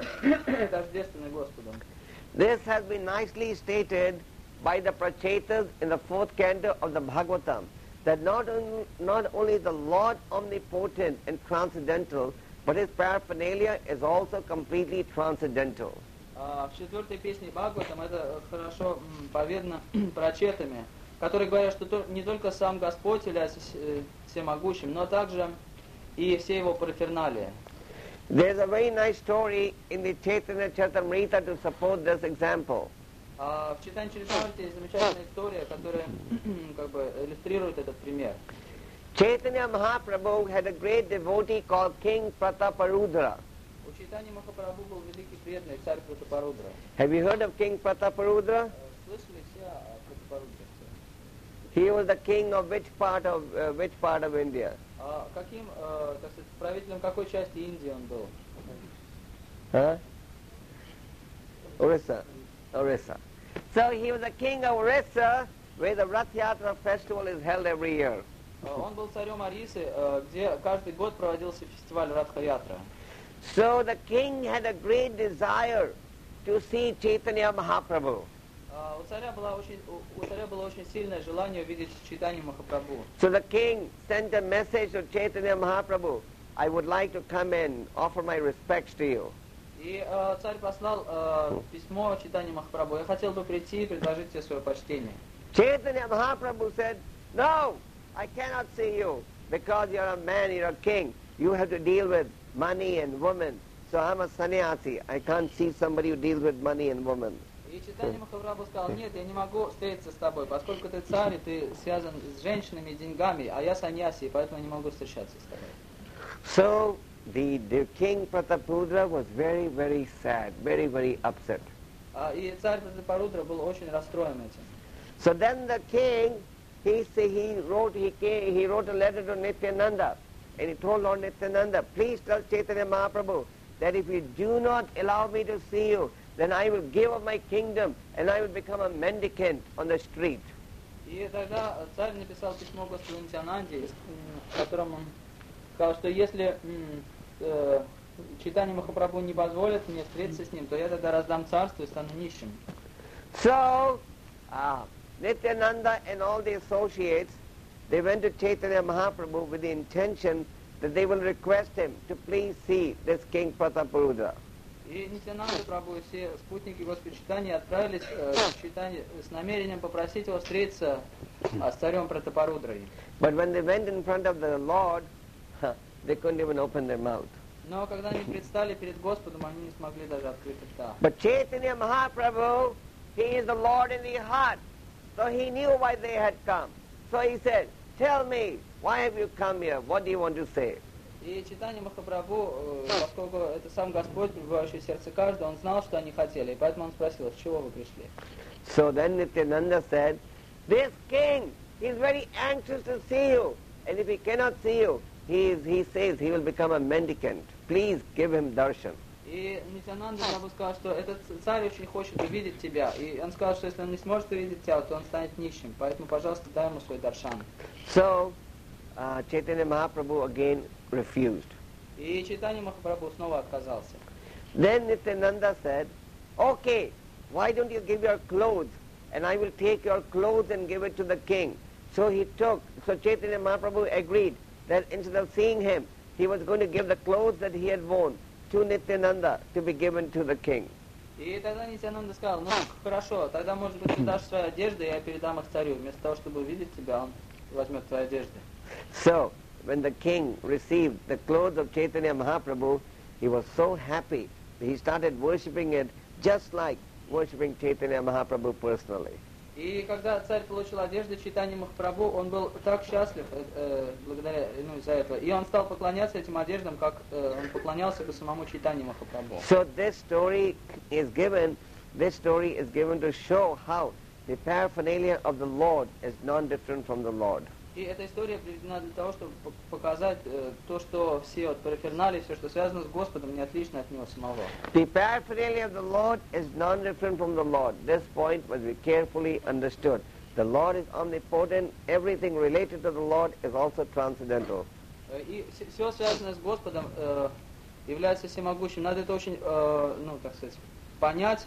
тождественны Господу. This has been nicely stated by the Prachetas in the fourth canto of the Bhagavatam, that not, on, not only the Lord omnipotent and transcendental, but His paraphernalia is also completely transcendental. А в четвертой песне Бхагаватам это хорошо м, поведано прочетами, которые говорят, что то- не только сам Господь является с- э, всемогущим, но также и все его параферналии. There's a very nice story in the Chaitanya Charitamrita to support this example. А в читании Чаритамрите есть замечательная история, которая как бы иллюстрирует этот пример. Chaitanya Mahaprabhu had a great devotee called King Prataparudra. У Чайтаньи Махапрабху был великий преданный царь Пратапарудра. Have you heard of King Prataparudra? Э, Слышали все о Пратапарудре? He was the king of which part of uh, which part of India? А каким, э, так сказать, правителем какой части Индии он был? Huh? Orissa. Orissa. So he was the king of Orissa, where the Rath Yatra festival is held every year. Э, Он был царем Орисы, э, где каждый год проводился фестиваль Радха-ятра. So the king had a great desire to see Chaitanya Mahaprabhu. А У царя, была очень, у- у царя было очень сильное желание увидеть Чайтанью Махапрабху. So the king sent a message to Chaitanya Mahaprabhu, I would like to come and offer my respects to you. И э, царь послал э, письмо Чайтанье Махапрабху. Я хотел бы прийти и предложить тебе свое почтение. Chaitanya Mahaprabhu said, no, I cannot see you because you're a man, you're a king. You have to deal with money and women. So I'm a sannyasi. I can't see somebody who deals with money and women. И Чайтанья Махапрабху сказал, нет, я не могу встретиться с тобой, поскольку ты царь, и ты связан с женщинами и деньгами, а я саньяси, и поэтому я не могу встречаться с тобой. So the, the king Pratapudra was very, very sad, very, very upset. А, И царь Пратапарудра был очень расстроен этим. So then the king, he say, he wrote he came, he wrote a letter to Nityananda, and he told Lord Nityananda, please tell Chaitanya Mahaprabhu that if you do not allow me to see you, then I will give up my kingdom and I will become a mendicant on the street. И тогда царь написал письмо Господу Нитьянанде, в котором он сказал, что если м, э, Чайтанья Махапрабху не позволит мне встретиться с ним, то я тогда раздам царство и стану нищим. So, uh, Nityananda and all the associates, they went to Chaitanya Mahaprabhu with the intention that they will request him to please see this King Prataparudra. И Нитянанда Прабху и все спутники Господа Чайтаньи отправились э, к Чайтанье с намерением попросить его встретиться э, с царем Пратапарудрой. But when they went in front of the Lord, they couldn't even open their mouth. Но когда они предстали перед Господом, они не смогли даже открыть рта. But Chaitanya Mahaprabhu, he is the Lord in the heart. So he knew why they had come. So he said, tell me, why have you come here? What do you want to say? И Чайтанья Махапрабху, поскольку это сам Господь, пребывающий в сердце каждого, он знал, что они хотели, и поэтому он спросил, с чего вы пришли? So then Nityananda said, this king, he is very anxious to see you. And if he cannot see you, he, is, he says he will become a mendicant. Please give him darshan. И Нитянанда Прабху сказал, что этот царь очень хочет увидеть тебя. И он сказал, что если он не сможет увидеть тебя, то он станет нищим. Поэтому, пожалуйста, дай ему свой даршан. So uh, Chaitanya Mahaprabhu again refused. И Чайтанья Махапрабху снова отказался. Then Nityananda said, okay, why don't you give your clothes and I will take your clothes and give it to the king. So he took, so Chaitanya Mahaprabhu agreed that instead of seeing him, he was going to give the clothes that he had worn to Nityananda to be given to the king. И тогда Нитянанда сказал, ну хорошо, тогда может быть ты дашь свои одежды, и я передам их царю. Вместо того, чтобы увидеть тебя, он возьмет твои одежды. So when the king received the clothes of Chaitanya Mahaprabhu, he was so happy that he started worshipping it just like worshipping Chaitanya Mahaprabhu personally. И когда царь получил одежду Чайтаньи Махапрабху, он был так счастлив э, благодаря ну, из-за этого. И он стал поклоняться этим одеждам, как э, он поклонялся бы самому Чайтаньи Махапрабху. So this story is given, this story is given to show how the paraphernalia of the Lord is non-different from the Lord. И эта история приведена для того, чтобы показать э, то, что все вот параферналии, все, что связано с Господом, не отлично от Него самого. The paraphernalia of the Lord is non-different from the Lord. This point must be carefully understood. The Lord is omnipotent. Everything related to the Lord is also transcendental. И все связанное с Господом э, является всемогущим. Надо это очень, э, ну, так сказать, понять.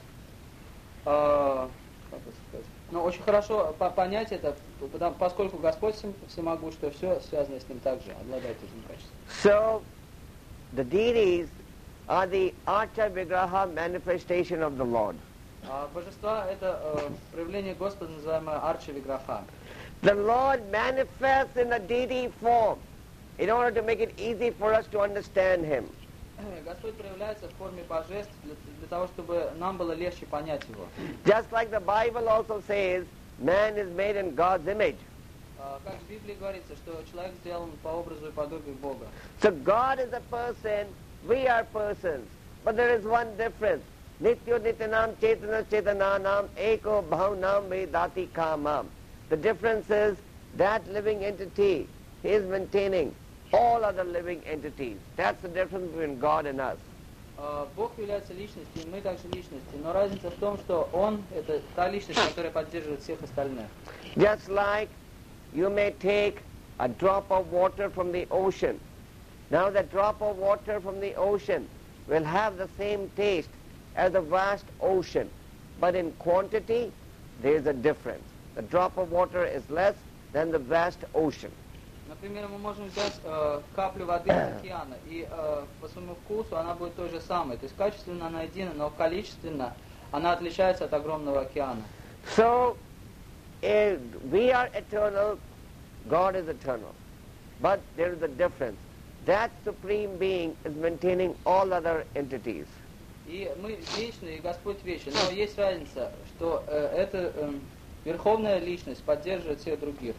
Э, как это сказать? Но очень хорошо понять это, потому, поскольку Господь всемогущ, что все связано с Ним также, обладает этим качеством. So, the deities are the Archa Vigraha manifestation of the Lord. А божества — это э, проявление Господа, называемое Арча Виграха. The Lord manifests in a deity form in order to make it easy for us to understand Him. Господь проявляется в форме божеств для, для того, чтобы нам было легче понять Его. Just like the Bible also says, man is made in God's image. Uh, как в Библии говорится, что человек сделан по образу и подобию Бога. So God is a person, we are persons. But there is one difference. Nityo Nityanam Chaitana Chaitananam Eko Bhavanam Vedati Kamam. The difference is that living entity is maintaining all other living entities. That's the difference between God and us. Uh, Бог является личностью, и мы также личности. Но разница в том, что Он — это та личность, которая поддерживает всех остальных. Just like you may take a drop of water from the ocean. Now that drop of water from the ocean will have the same taste as the vast ocean. But in quantity, there is a difference. The drop of water is less than the vast ocean. Например, мы можем взять э, каплю воды из океана, и э, по своему вкусу она будет той же самой. То есть качественно она едина, но количественно она отличается от огромного океана. So, if we are eternal, God is eternal. But there is a difference. That Supreme Being is maintaining all other entities. И мы вечны, и Господь вечен. Но есть разница, что э, эта э, Верховная Личность поддерживает всех других.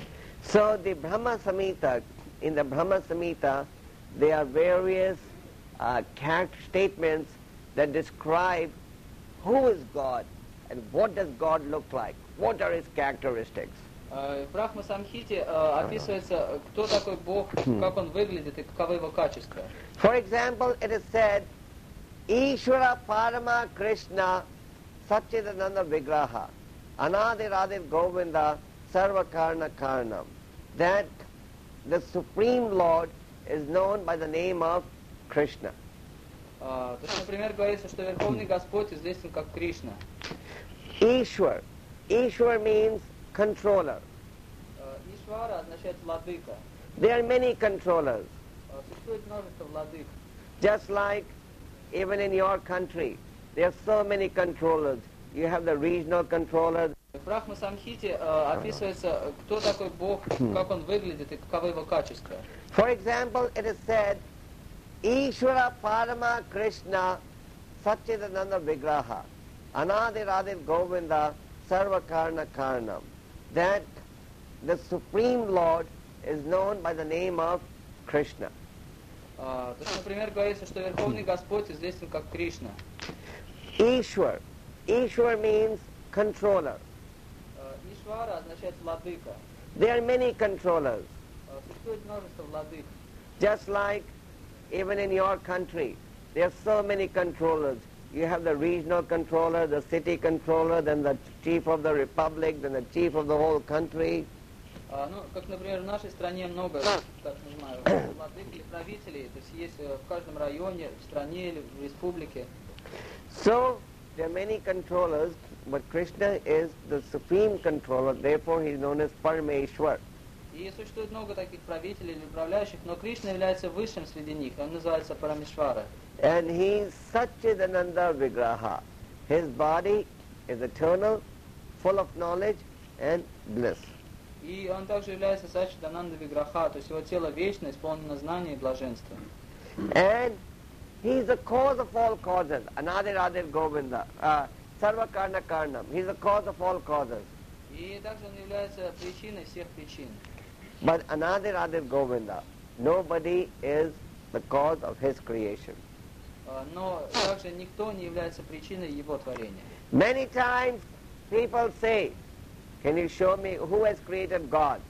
So the Brahma Samhita, in the Brahma Samhita, there are various uh, character statements that describe who is God and what does God look like, what are his characteristics. В Брахма Самхите описывается, кто такой Бог, как он выглядит и каковы его качества. For example, it is said, Ishvara Parama Krishna Satchidananda Vigraha Anadiradir Govinda Sarva Karna Karnam. That the Supreme Lord is known by the name of Krishna. То есть, например, говорится, что Верховный Господь известен как Кришна. Ishwar. Ishwar means controller. Ишвара означает владыка. There are many controllers. Э, Существует множество владык. Just like even in your country, there are so many controllers. You have the regional controller. В Брахма Самхите э, описывается, э, кто такой Бог, как он выглядит и каковы его качества. For example, it is said, Ishvara Parama Krishna Satchidananda Vigraha Anadiradir Govinda Sarvakarna Karnam. That the Supreme Lord is known by the name of Krishna. Э, то есть, например, говорится, что Верховный Господь известен как Кришна. Ishwar. Ishwar means controller. Э, Ишвара означает владыка. There are many controllers. Э, Существует множество владык. Just like even in your country, there are so many controllers. You have the regional controller, the city controller, then the chief of the republic, then the chief of the whole country. А, ну, как, например, в нашей стране много, так называемых, владык или правителей, то есть есть э, в каждом районе, в стране или в республике. So, there are many controllers, but Krishna is the supreme controller, therefore he is known as Parameshwar. И существует много таких правителей или управляющих, но Кришна является высшим среди них, он называется Парамешвара. And he is Satchidananda Vigraha. His body is eternal, full of knowledge and bliss. И он также является Саччидананда Виграха, то есть его тело вечно, исполнено знания и блаженства. And he is the cause of all causes. Anadir Adir Govinda. Uh, Sarva Karna Karnam. He is the cause of all causes. И также он является причиной всех причин. But Anadir Adir Govinda, nobody is the cause of his creation. А, но также никто не является причиной его творения. Many times people say, can you show me who has created God?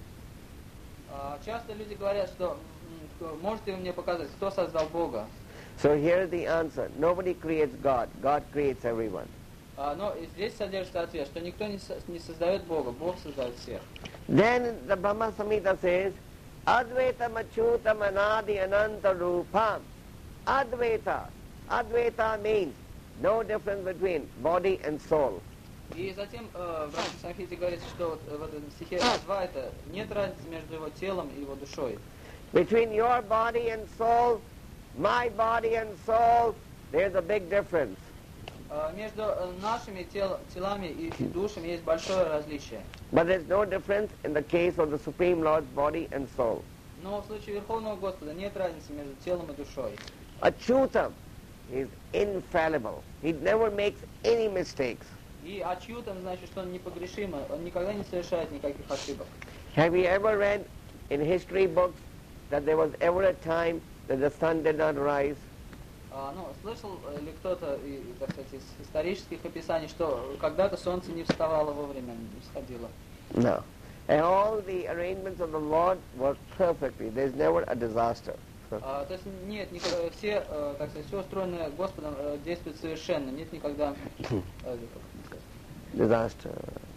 А, часто люди говорят, что м, можете вы мне показать, кто создал Бога? So here is the answer. Nobody creates God. God creates everyone. А, но и здесь содержится ответ, что никто не, со- не создает Бога, Бог создает всех. Then the Brahma Samhita says, Advaita Machuta Manadi Ananta Rupam. Advaita. Advaita means no difference between body and soul. И затем э, в Брахма Самхите говорится, что вот в этом стихе Адвайта нет разницы между его телом и его душой. Between your body and soul, my body and soul, there's a big difference. Э, между э, нашими тел- телами и, и душами есть большое различие. But there's no difference in the case of the Supreme Lord's body and soul. Но в случае Верховного Господа нет разницы между телом и душой. Achyutam is infallible. He never makes any mistakes. И ачьютам значит, что он непогрешимый, он никогда не совершает никаких ошибок. Have you ever read in history books that there was ever a time that the sun did not rise? А, ну, слышал ли кто-то, и, так сказать, из исторических описаний, что когда-то солнце не вставало вовремя, не всходило? No. And all the arrangements of the Lord work perfectly. There's never a disaster. А, то есть нет, никогда, все, э, так сказать, все устроенное Господом э, действует совершенно, нет никогда э, как это сказать? Disaster.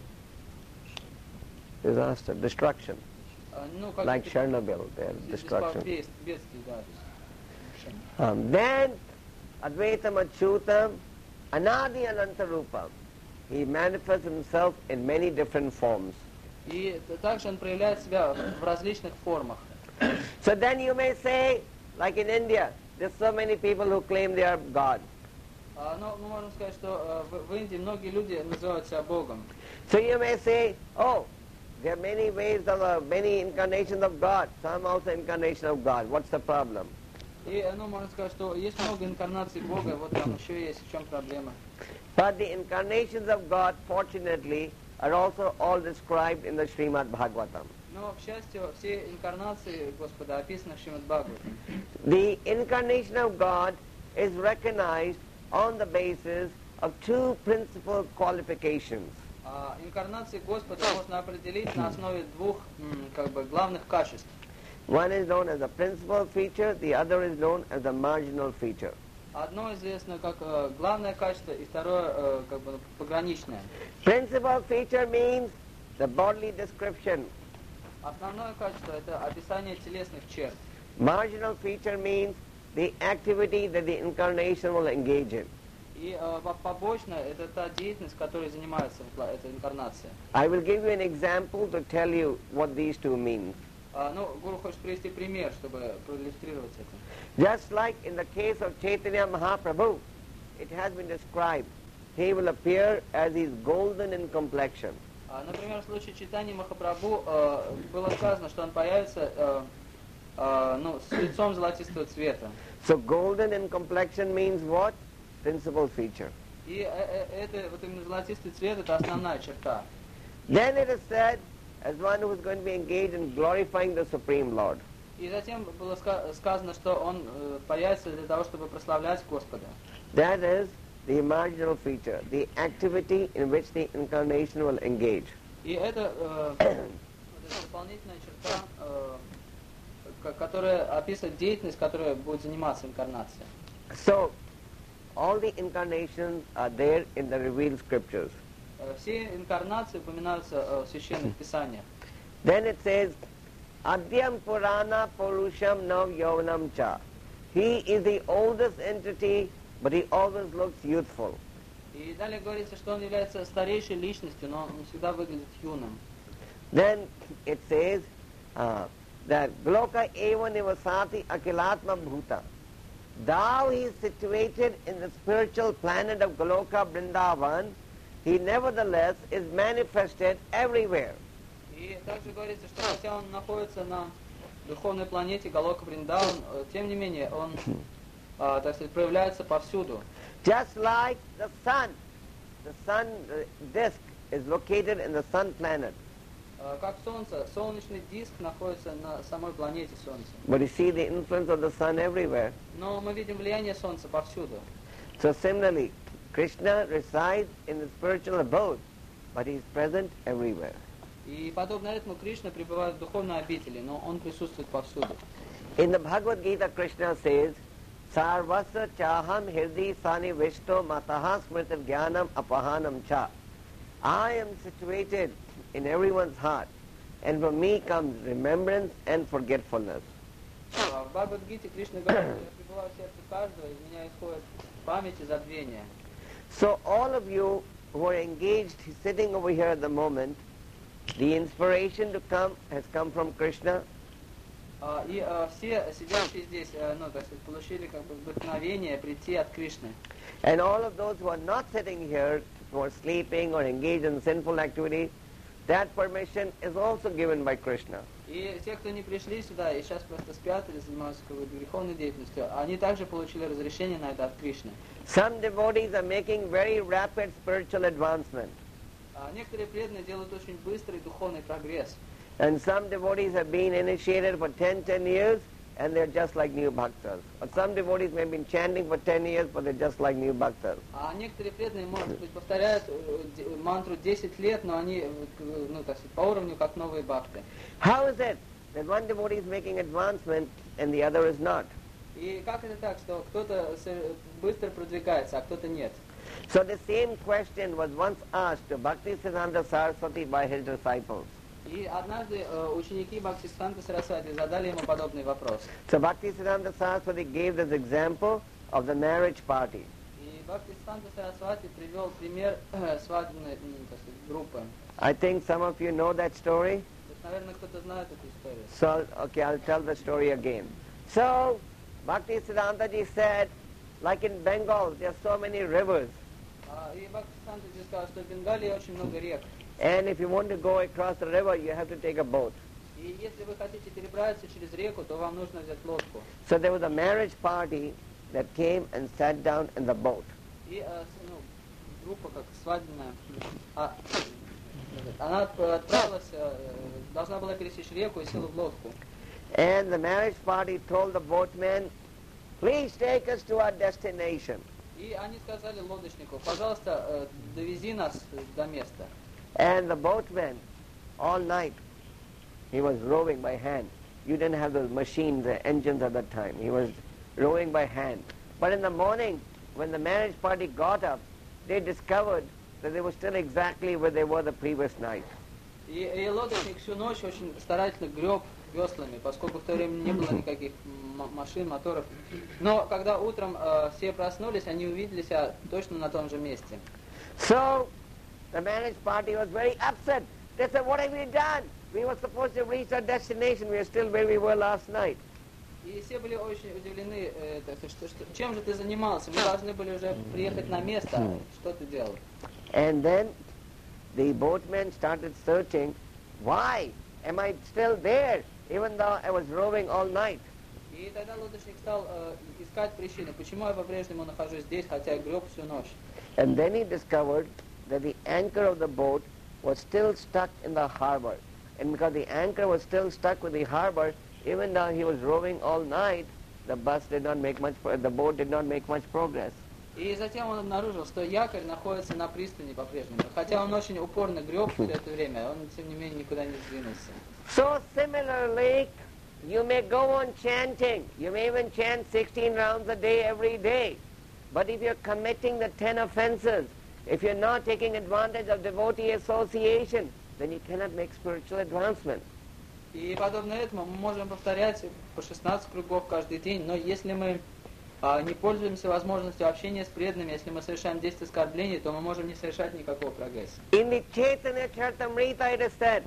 Disaster. Destruction. А, ну, как Like это- Chernobyl, there's здесь destruction. бедствий, бедствий, да, то есть совершенно. Um, then, Advaitam Achyutam, Anadi Anantarupam. He manifests himself in many different forms. И т- также он проявляет себя в различных формах. So then you may say, like in India, there's so many people who claim they are God. А, ну, мы можем сказать, что э, в, в Индии многие люди называют себя Богом. So you may say, oh, there are many ways of, uh, many incarnations of God. So I'm also incarnation of God. What's the problem? И, э, ну, можно сказать, что есть много инкарнаций Бога, вот там еще есть, в чем проблема. But the incarnations of God, fortunately, are also all described in the Srimad Bhagavatam. Но, к счастью, все инкарнации Господа описаны в Шримад Бхагаватам. The incarnation of God is recognized on the basis of two principal qualifications. А инкарнации Господа можно определить на основе двух м, как бы, главных качеств. One is known as a principal feature, the other is known as a marginal feature. Одно известно как э, главное качество, и второе э, как бы пограничное. Principal feature means the bodily description. Основное качество – это описание телесных черт. Marginal feature means the activity that the incarnation will engage in. И э, по- побочно это та деятельность, которой занимается вот, эта инкарнация. I will give you an example to tell you what these two mean. А, ну, Гуру хочет привести пример, чтобы проиллюстрировать это. Just like in the case of Chaitanya Mahaprabhu, it has been described, he will appear as he is golden in complexion. А, например, в случае Чайтаньи Махапрабху э, было сказано, что он появится э, э, ну, с лицом золотистого цвета. So golden in complexion means what? Principal feature. И э, э, это вот именно золотистый цвет, это основная черта. Then it is said, as one who is going to be engaged in glorifying the Supreme Lord. И затем было ска- сказано, что он э, появится для того, чтобы прославлять Господа. That is the marginal feature, the activity in which the incarnation will engage. И это, э, вот эта дополнительная черта, э, ко- которая описывает деятельность, которая будет заниматься инкарнацией. So, all the incarnations are there in the revealed scriptures. Э, Все инкарнации упоминаются э, в священных писаниях. Then it says, Adyam Purana Purusham Nav Yavanam Cha. He is the oldest entity, but he always looks youthful. И далее говорится, что он является старейшей личностью, но он всегда выглядит юным. Then it says uh, that Gloka eva nivasati akilatma bhuta. Thou he is situated in the spiritual planet of Goloka Vrindavan, he nevertheless is manifested everywhere. И также говорится, что хотя он находится на духовной планете Галока Вриндаван, э, тем не менее он, э, так сказать, проявляется повсюду. Just like the sun, the sun uh, disk is located in the sun planet. Э, Как Солнце, солнечный диск находится на самой планете Солнца. But you see the influence of the sun everywhere. Но мы видим влияние Солнца повсюду. So similarly, Krishna resides in the spiritual abode, but he is present everywhere. И подобно этому Кришна пребывает в духовной обители, но он присутствует повсюду. In the Bhagavad Gita, Krishna says, Sarvasya chaham hirdi sani vishto mataha smrita jnanam apahanam cha. I am situated in everyone's heart, and from me comes remembrance and forgetfulness. А В Бхагавад-гите Кришна говорит, что я пребываю в сердце каждого, из меня исходит память и забвение. So all of you who are engaged, sitting over here at the moment, the inspiration to come has come from Krishna. А, И а, все сидящие здесь, э, ну, так сказать, получили как бы вдохновение прийти от Кришны. And all of those who are not sitting here, who are sleeping or engaged in sinful activity, that permission is also given by Krishna. И те, кто не пришли сюда и сейчас просто спят или занимаются какой-то греховной деятельностью, они также получили разрешение на это от Кришны. Some devotees are making very rapid spiritual advancement. А некоторые преданные делают очень быстрый духовный прогресс. And some devotees have been initiated for ten, ten years, and they're just like new bhaktas. Or some devotees may have been chanting for ten years, but they're just like new bhaktas. А некоторые преданные, может быть, повторяют э, де- мантру десять лет, но они, э, к- ну, так сказать, по уровню, как новые бхакты. How is it that one devotee is making advancement and the other is not? И как это так, что кто-то с- быстро продвигается, а кто-то нет? So the same question was once asked to Bhaktisiddhanta Saraswati by his disciples. И однажды э, ученики Бхактисиддханты Сарасвати задали ему подобный вопрос. So Bhaktisiddhanta Saraswati gave this example of the marriage party. И Бхактисиддханта Сарасвати привел пример э, свадебной, м, так сказать, группы. I think some of you know that story. То есть, наверное, кто-то знает эту историю. So, okay, I'll tell the story again. So, Bhaktisiddhanta ji said, like in Bengal, there are so many rivers. А, И Бхактисиддханта Ji сказал, что в Бенгалии очень много рек. And if you want to go across the river, you have to take a boat. И если вы хотите переправиться через реку, то вам нужно взять лодку. So there was a marriage party that came and sat down in the boat. И э, с- ну, группа как свадебная, а, она отп- отправилась, э, должна была пересечь реку и села в лодку. And the marriage party told the boatman, please take us to our destination. И они сказали лодочнику, пожалуйста, э, довези нас до места. And the boatman, all night, he was rowing by hand. You didn't have the machines, the engines at that time. He was rowing by hand. But in the morning, when the marriage party got up, they discovered that they were still exactly where they were the previous night. И, и лодочник всю ночь очень старательно греб веслами, поскольку в то время не было никаких машин, моторов. Но когда утром э, все проснулись, они увидели себя точно на том же месте. So, the marriage party was very upset. They said, what have we done? We were supposed to reach our destination. We are still where we were last night. И все были очень удивлены, э, так, что, что, чем же ты занимался? Мы должны были уже приехать на место. Что ты делал? And then the boatmen started searching. Why am I still there, even though I was rowing all night? И тогда лодочник стал э, искать причины, почему я по-прежнему нахожусь здесь, хотя греб всю ночь. And then he discovered that the anchor of the boat was still stuck in the harbor. And because the anchor was still stuck with the harbor, even though he was rowing all night, the bus did not make much, the boat did not make much progress. И затем он обнаружил, что якорь находится на пристани по-прежнему. Хотя он очень упорно греб все это время, он, тем не менее, никуда не сдвинулся. So similarly, you may go on chanting. You may even chant sixteen rounds a day every day. But if you're committing the ten offenses, if you're not taking advantage of devotee association, then you cannot make spiritual advancement. И подобно этому мы можем повторять по шестнадцать кругов каждый день, но если мы а, не пользуемся возможностью общения с преданными, если мы совершаем десять оскорблений, то мы можем не совершать никакого прогресса. In the Chaitanya Charitamrita it is said,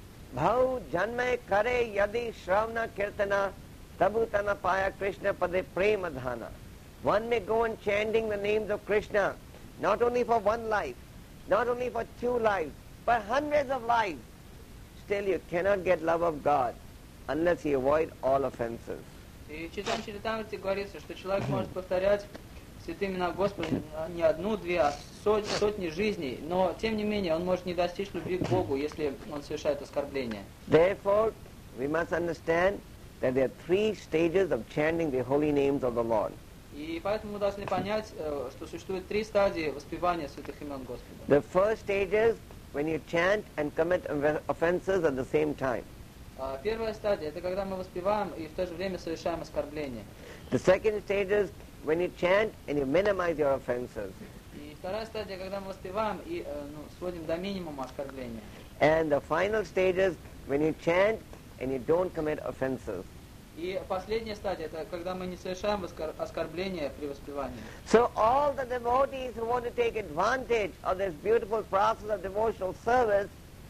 Bhau janme kare yadi shravana kirtana tabutana paya Krishna pade premadhana. One may go on chanting the names of Krishna, not only for one life, not only for two lives, but hundreds of lives. Still you cannot get love of God unless you avoid all offenses. И в Чайтанья Чаритамрите говорится, что человек может повторять святые имена Господа не одну, две, а сот, сотни жизней, но тем не менее он может не достичь любви к Богу, если он совершает оскорбление. Therefore, we must understand that there are three stages of chanting the holy names of the Lord. И поэтому мы должны понять, что существует три стадии воспевания святых имен Господа. The first stage is when you chant and commit offenses at the same time. Первая стадия – это когда мы воспеваем и в то же время совершаем оскорбление. The second stage is when you chant and you minimize your offenses. И вторая стадия, когда мы воспеваем и ну, сводим до минимума оскорбления. And the final stage is when you chant and you don't commit offenses. И последняя стадия – это когда мы не совершаем оскорбления при воспевании. So all the devotees who want to take advantage of this beautiful process of devotional service,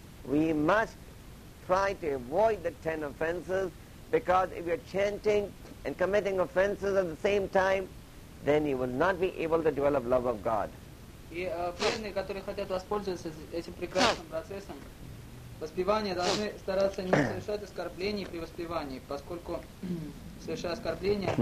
we must try to avoid the ten offenses, because if you're chanting and committing offenses at the same time, then you will not be able to develop love of God. И э, преданные, которые хотят воспользоваться этим прекрасным процессом воспевания, должны стараться не совершать оскорблений при воспевании, поскольку совершая оскорбления,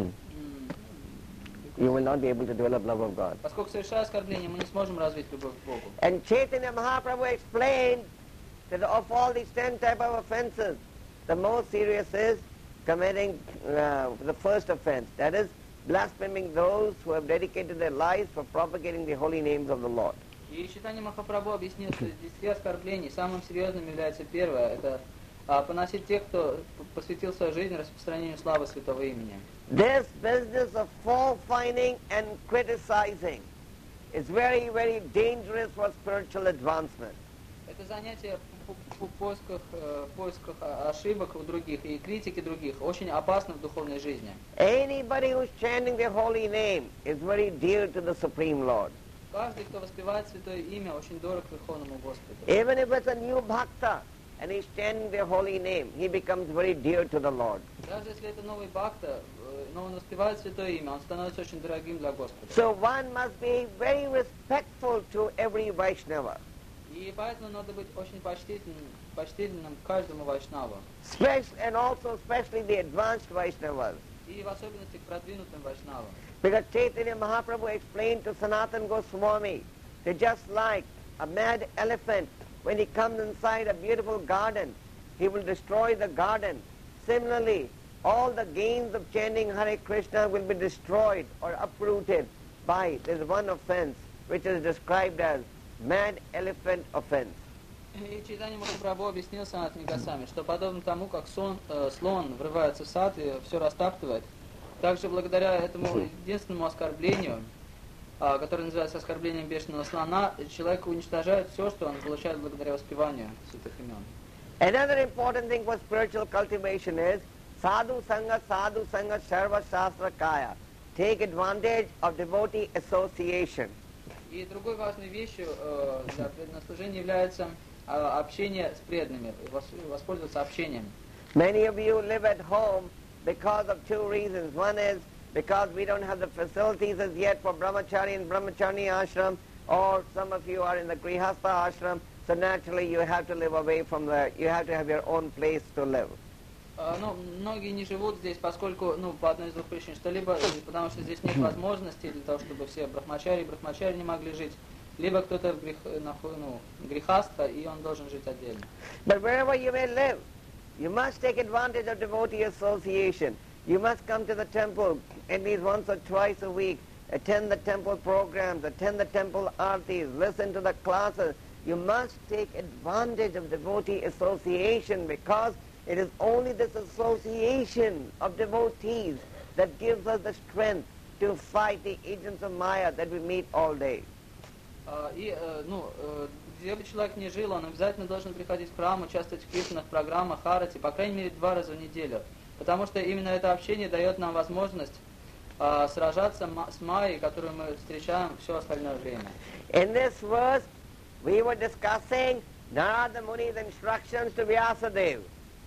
you will not be able to develop love of God. Поскольку совершая оскорбления, мы не сможем развить любовь к Богу. And Chaitanya Mahaprabhu explained that of all these ten type of offenses, the most serious is committing uh, the first offense, that is, blaspheming those who have dedicated their lives for propagating the holy names of the Lord. И Чайтанья Махапрабху объяснил, что из десяти оскорблений самым серьезным является первое, это а, поносить тех, кто посвятил свою жизнь распространению славы святого имени. This business of fault-finding and criticizing is very, very dangerous for spiritual advancement. Это занятие в поисках, поисках ошибок у других и критики других очень опасно в духовной жизни. Anybody who's chanting the holy name is very dear to the Supreme Lord. Каждый, кто воспевает святое имя, очень дорог Верховному Господу. Even if it's a new bhakta and he's chanting the holy name, he becomes very dear to the Lord. Даже если это новый бхакта, но он воспевает святое имя, он становится очень дорогим для Господа. So one must be very respectful to every Vaishnava. И поэтому надо быть очень почтительным, почтительным к каждому вайшнаву. And also especially the advanced Vaishnavas. И в особенности к продвинутым вайшнавам. Because Chaitanya Mahaprabhu explained to Sanatana Goswami that just like a mad elephant, when he comes inside a beautiful garden, he will destroy the garden. Similarly, all the gains of chanting Hare Krishna will be destroyed or uprooted by this one offense, which is described as mad elephant offense. И Чайтанья Махапрабху объяснил Санатане Госвами, что подобно тому, как сон, э, слон врывается в сад и все растаптывает, также благодаря этому единственному оскорблению который называется «Оскорблением бешеного слона», человек уничтожает все, что он получает благодаря воспеванию святых имен. Another important thing for spiritual cultivation is sadhu sanga, sadhu sanga, sarva shastra kaya. Take advantage of devotee association. И другой важной вещью э, для преданнослужения является э, общение с преданными, воспользоваться общением. Many of you live at home because of two reasons. One is because we don't have the facilities as yet for brahmachari and brahmachari ashram, or some of you are in the grihastha ashram, so naturally you have to live away from the, you have to have your own place to live. Uh, ну, многие не живут здесь, поскольку, ну, по одной из двух причин, что либо потому что здесь нет возможностей для того, чтобы все брахмачари и брахмачари не могли жить, либо кто-то в грех, ну, грехастха, и он должен жить отдельно. But wherever you may live, you must take advantage of devotee association. You must come to the temple at least once or twice a week, attend the temple programs, attend the temple aartis, listen to the classes. You must take advantage of devotee association, because it is only this association of devotees that gives us the strength to fight the agents of Maya that we meet all day. Uh, и, uh, ну, uh, где бы человек ни жил, он обязательно должен приходить в храм, участвовать в киртанах, программах, харати, по крайней мере, два раза в неделю. Потому что именно это общение дает нам возможность uh, сражаться с Майей, которую мы встречаем все остальное время. In this verse, we were discussing Narada Muni's instructions to Vyasadeva.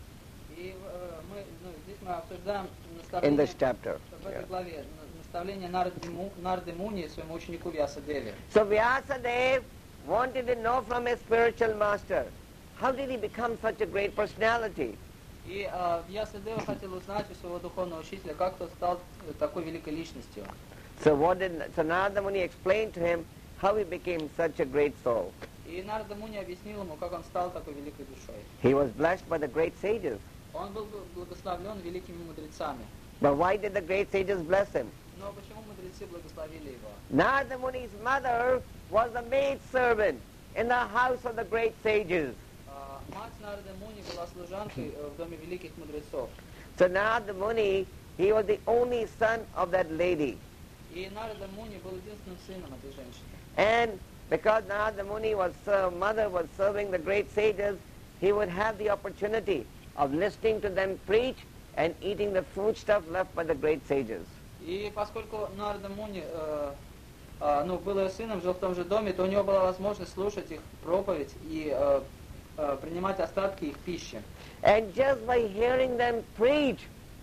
И uh, мы, ну, здесь мы обсуждаем In this наставление chapter. в этой главе, наставление Нарды Муни своему ученику Вьясадеве. So Vyasadeva wanted to know from his spiritual master, how did he become such a great personality? И uh, Вьясадева хотел узнать у своего духовного учителя, как он стал такой великой личностью. So what did so Narada Muni explained to him how he became such a great soul. И Нарада Муни объяснил ему, как он стал такой великой душой. He was blessed by the great sages. Он был благословлен великими мудрецами. But why did the great sages bless him? Но почему мудрецы благословили его? Narada Muni's mother was a maid servant in the house of the great sages. Мать Нарады Муни была служанкой в доме великих мудрецов. So Narada Muni, he was the only son of that lady. И Нарада Муни был единственным сыном этой женщины. And because Narada Muni was uh, mother was serving the great sages, he would have the opportunity of listening to them preach and eating the foodstuff left by the great sages. И поскольку Нарада Муни э, э, ну, был ее сыном, жил в том же доме, то у него была возможность слушать их проповедь и э, э, принимать остатки их пищи. And just by hearing them preach,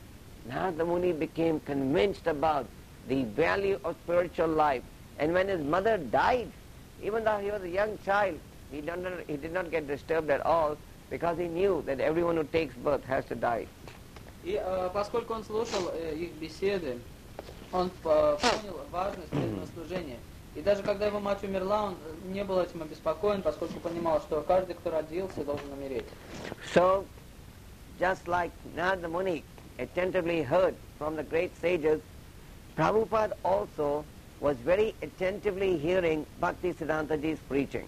Narada Muni became convinced about the value of spiritual life. And when his mother died, even though he was a young child, he did not, he did not get disturbed at all, because he knew that everyone who takes birth has to die. И э, поскольку он слушал э, их беседы, он э, понял важность преданного служения. И даже когда его мать умерла, он не был этим обеспокоен, поскольку понимал, что каждый, кто родился, должен умереть. So, just like Narada Muni attentively heard from the great sages, Prabhupada also was very attentively hearing Bhaktisiddhantaji's preaching.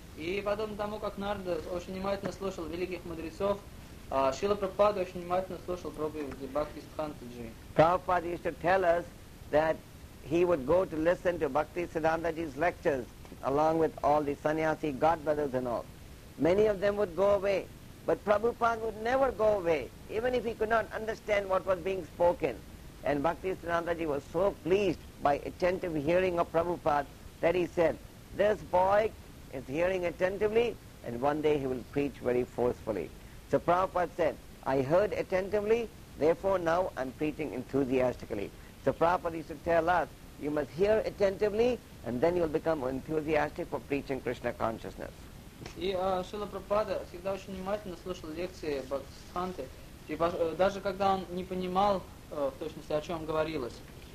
И подобно тому, как Нарда очень внимательно слушал великих мудрецов, uh, Шрила Прабхупада очень внимательно слушал проповеди Бхактисиддхантаджи. Prabhupada used to tell us that he would go to listen to Bhaktisiddhantaji's lectures along with all the sannyasi godbrothers and all. Many of them would go away, but Prabhupada would never go away, even if he could not understand what was being spoken. And Bhaktisiddhantaji was so pleased by attentive hearing of Prabhupada that he said, this boy is hearing attentively, and one day he will preach very forcefully. So Prabhupada said, I heard attentively, therefore now I'm preaching enthusiastically. So Prabhupada used to tell us, you must hear attentively, and then you'll become enthusiastic for preaching Krishna consciousness. И uh, Шрила Прабхупада всегда очень внимательно слушал лекции Бхактисиддханты, и uh, даже когда он не понимал uh, в точности, о чем говорилось.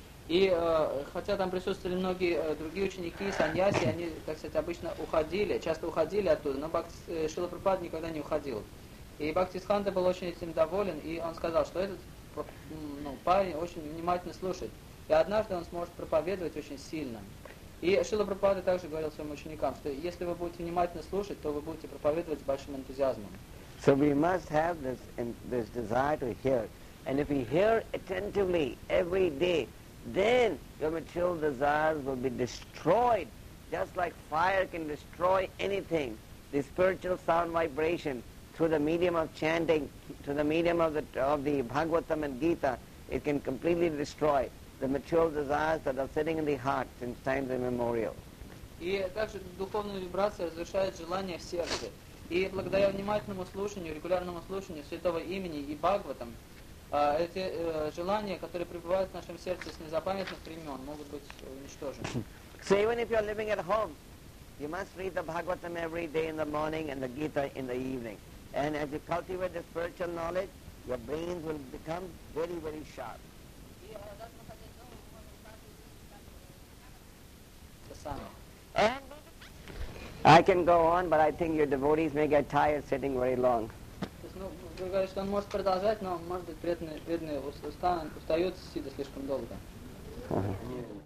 И э, хотя там присутствовали многие э, другие ученики, саньяси, они, так сказать, обычно уходили, часто уходили оттуда, но Бхакти, э, Шрила Прабхупада никогда не уходил. И Бхактисиддханта был очень этим доволен, и он сказал, что этот ну, парень очень внимательно слушает, и однажды он сможет проповедовать очень сильно. И Шрила Прабхупада также говорил своим ученикам, что если вы будете внимательно слушать, то вы будете проповедовать с большим энтузиазмом. So we must have this, in, this desire to hear. And if we hear attentively every day, then your material desires will be destroyed, just like fire can destroy anything. The spiritual sound vibration through the medium of chanting, through the medium of the, of the Bhagavatam and Gita, it can completely destroy the material desires that are sitting in the heart since times immemorial. И также духовная вибрация разрушает желания в сердце. И благодаря внимательному слушанию, регулярному слушанию Святого Имени и Бхагаватам, эти желания, которые пребывают в нашем сердце с незапамятных времен, могут быть уничтожены. So even if you are living at home, you must read the Bhagavatam every day in the morning and the Gita in the evening. And as you cultivate the spiritual knowledge, your brains will become very, very sharp. And I can go on, but I think your devotees may get tired sitting very long. Ну, вы говорите, что он может продолжать, но, может быть, преданные, преданные устают, сидя слишком долго. Uh-huh.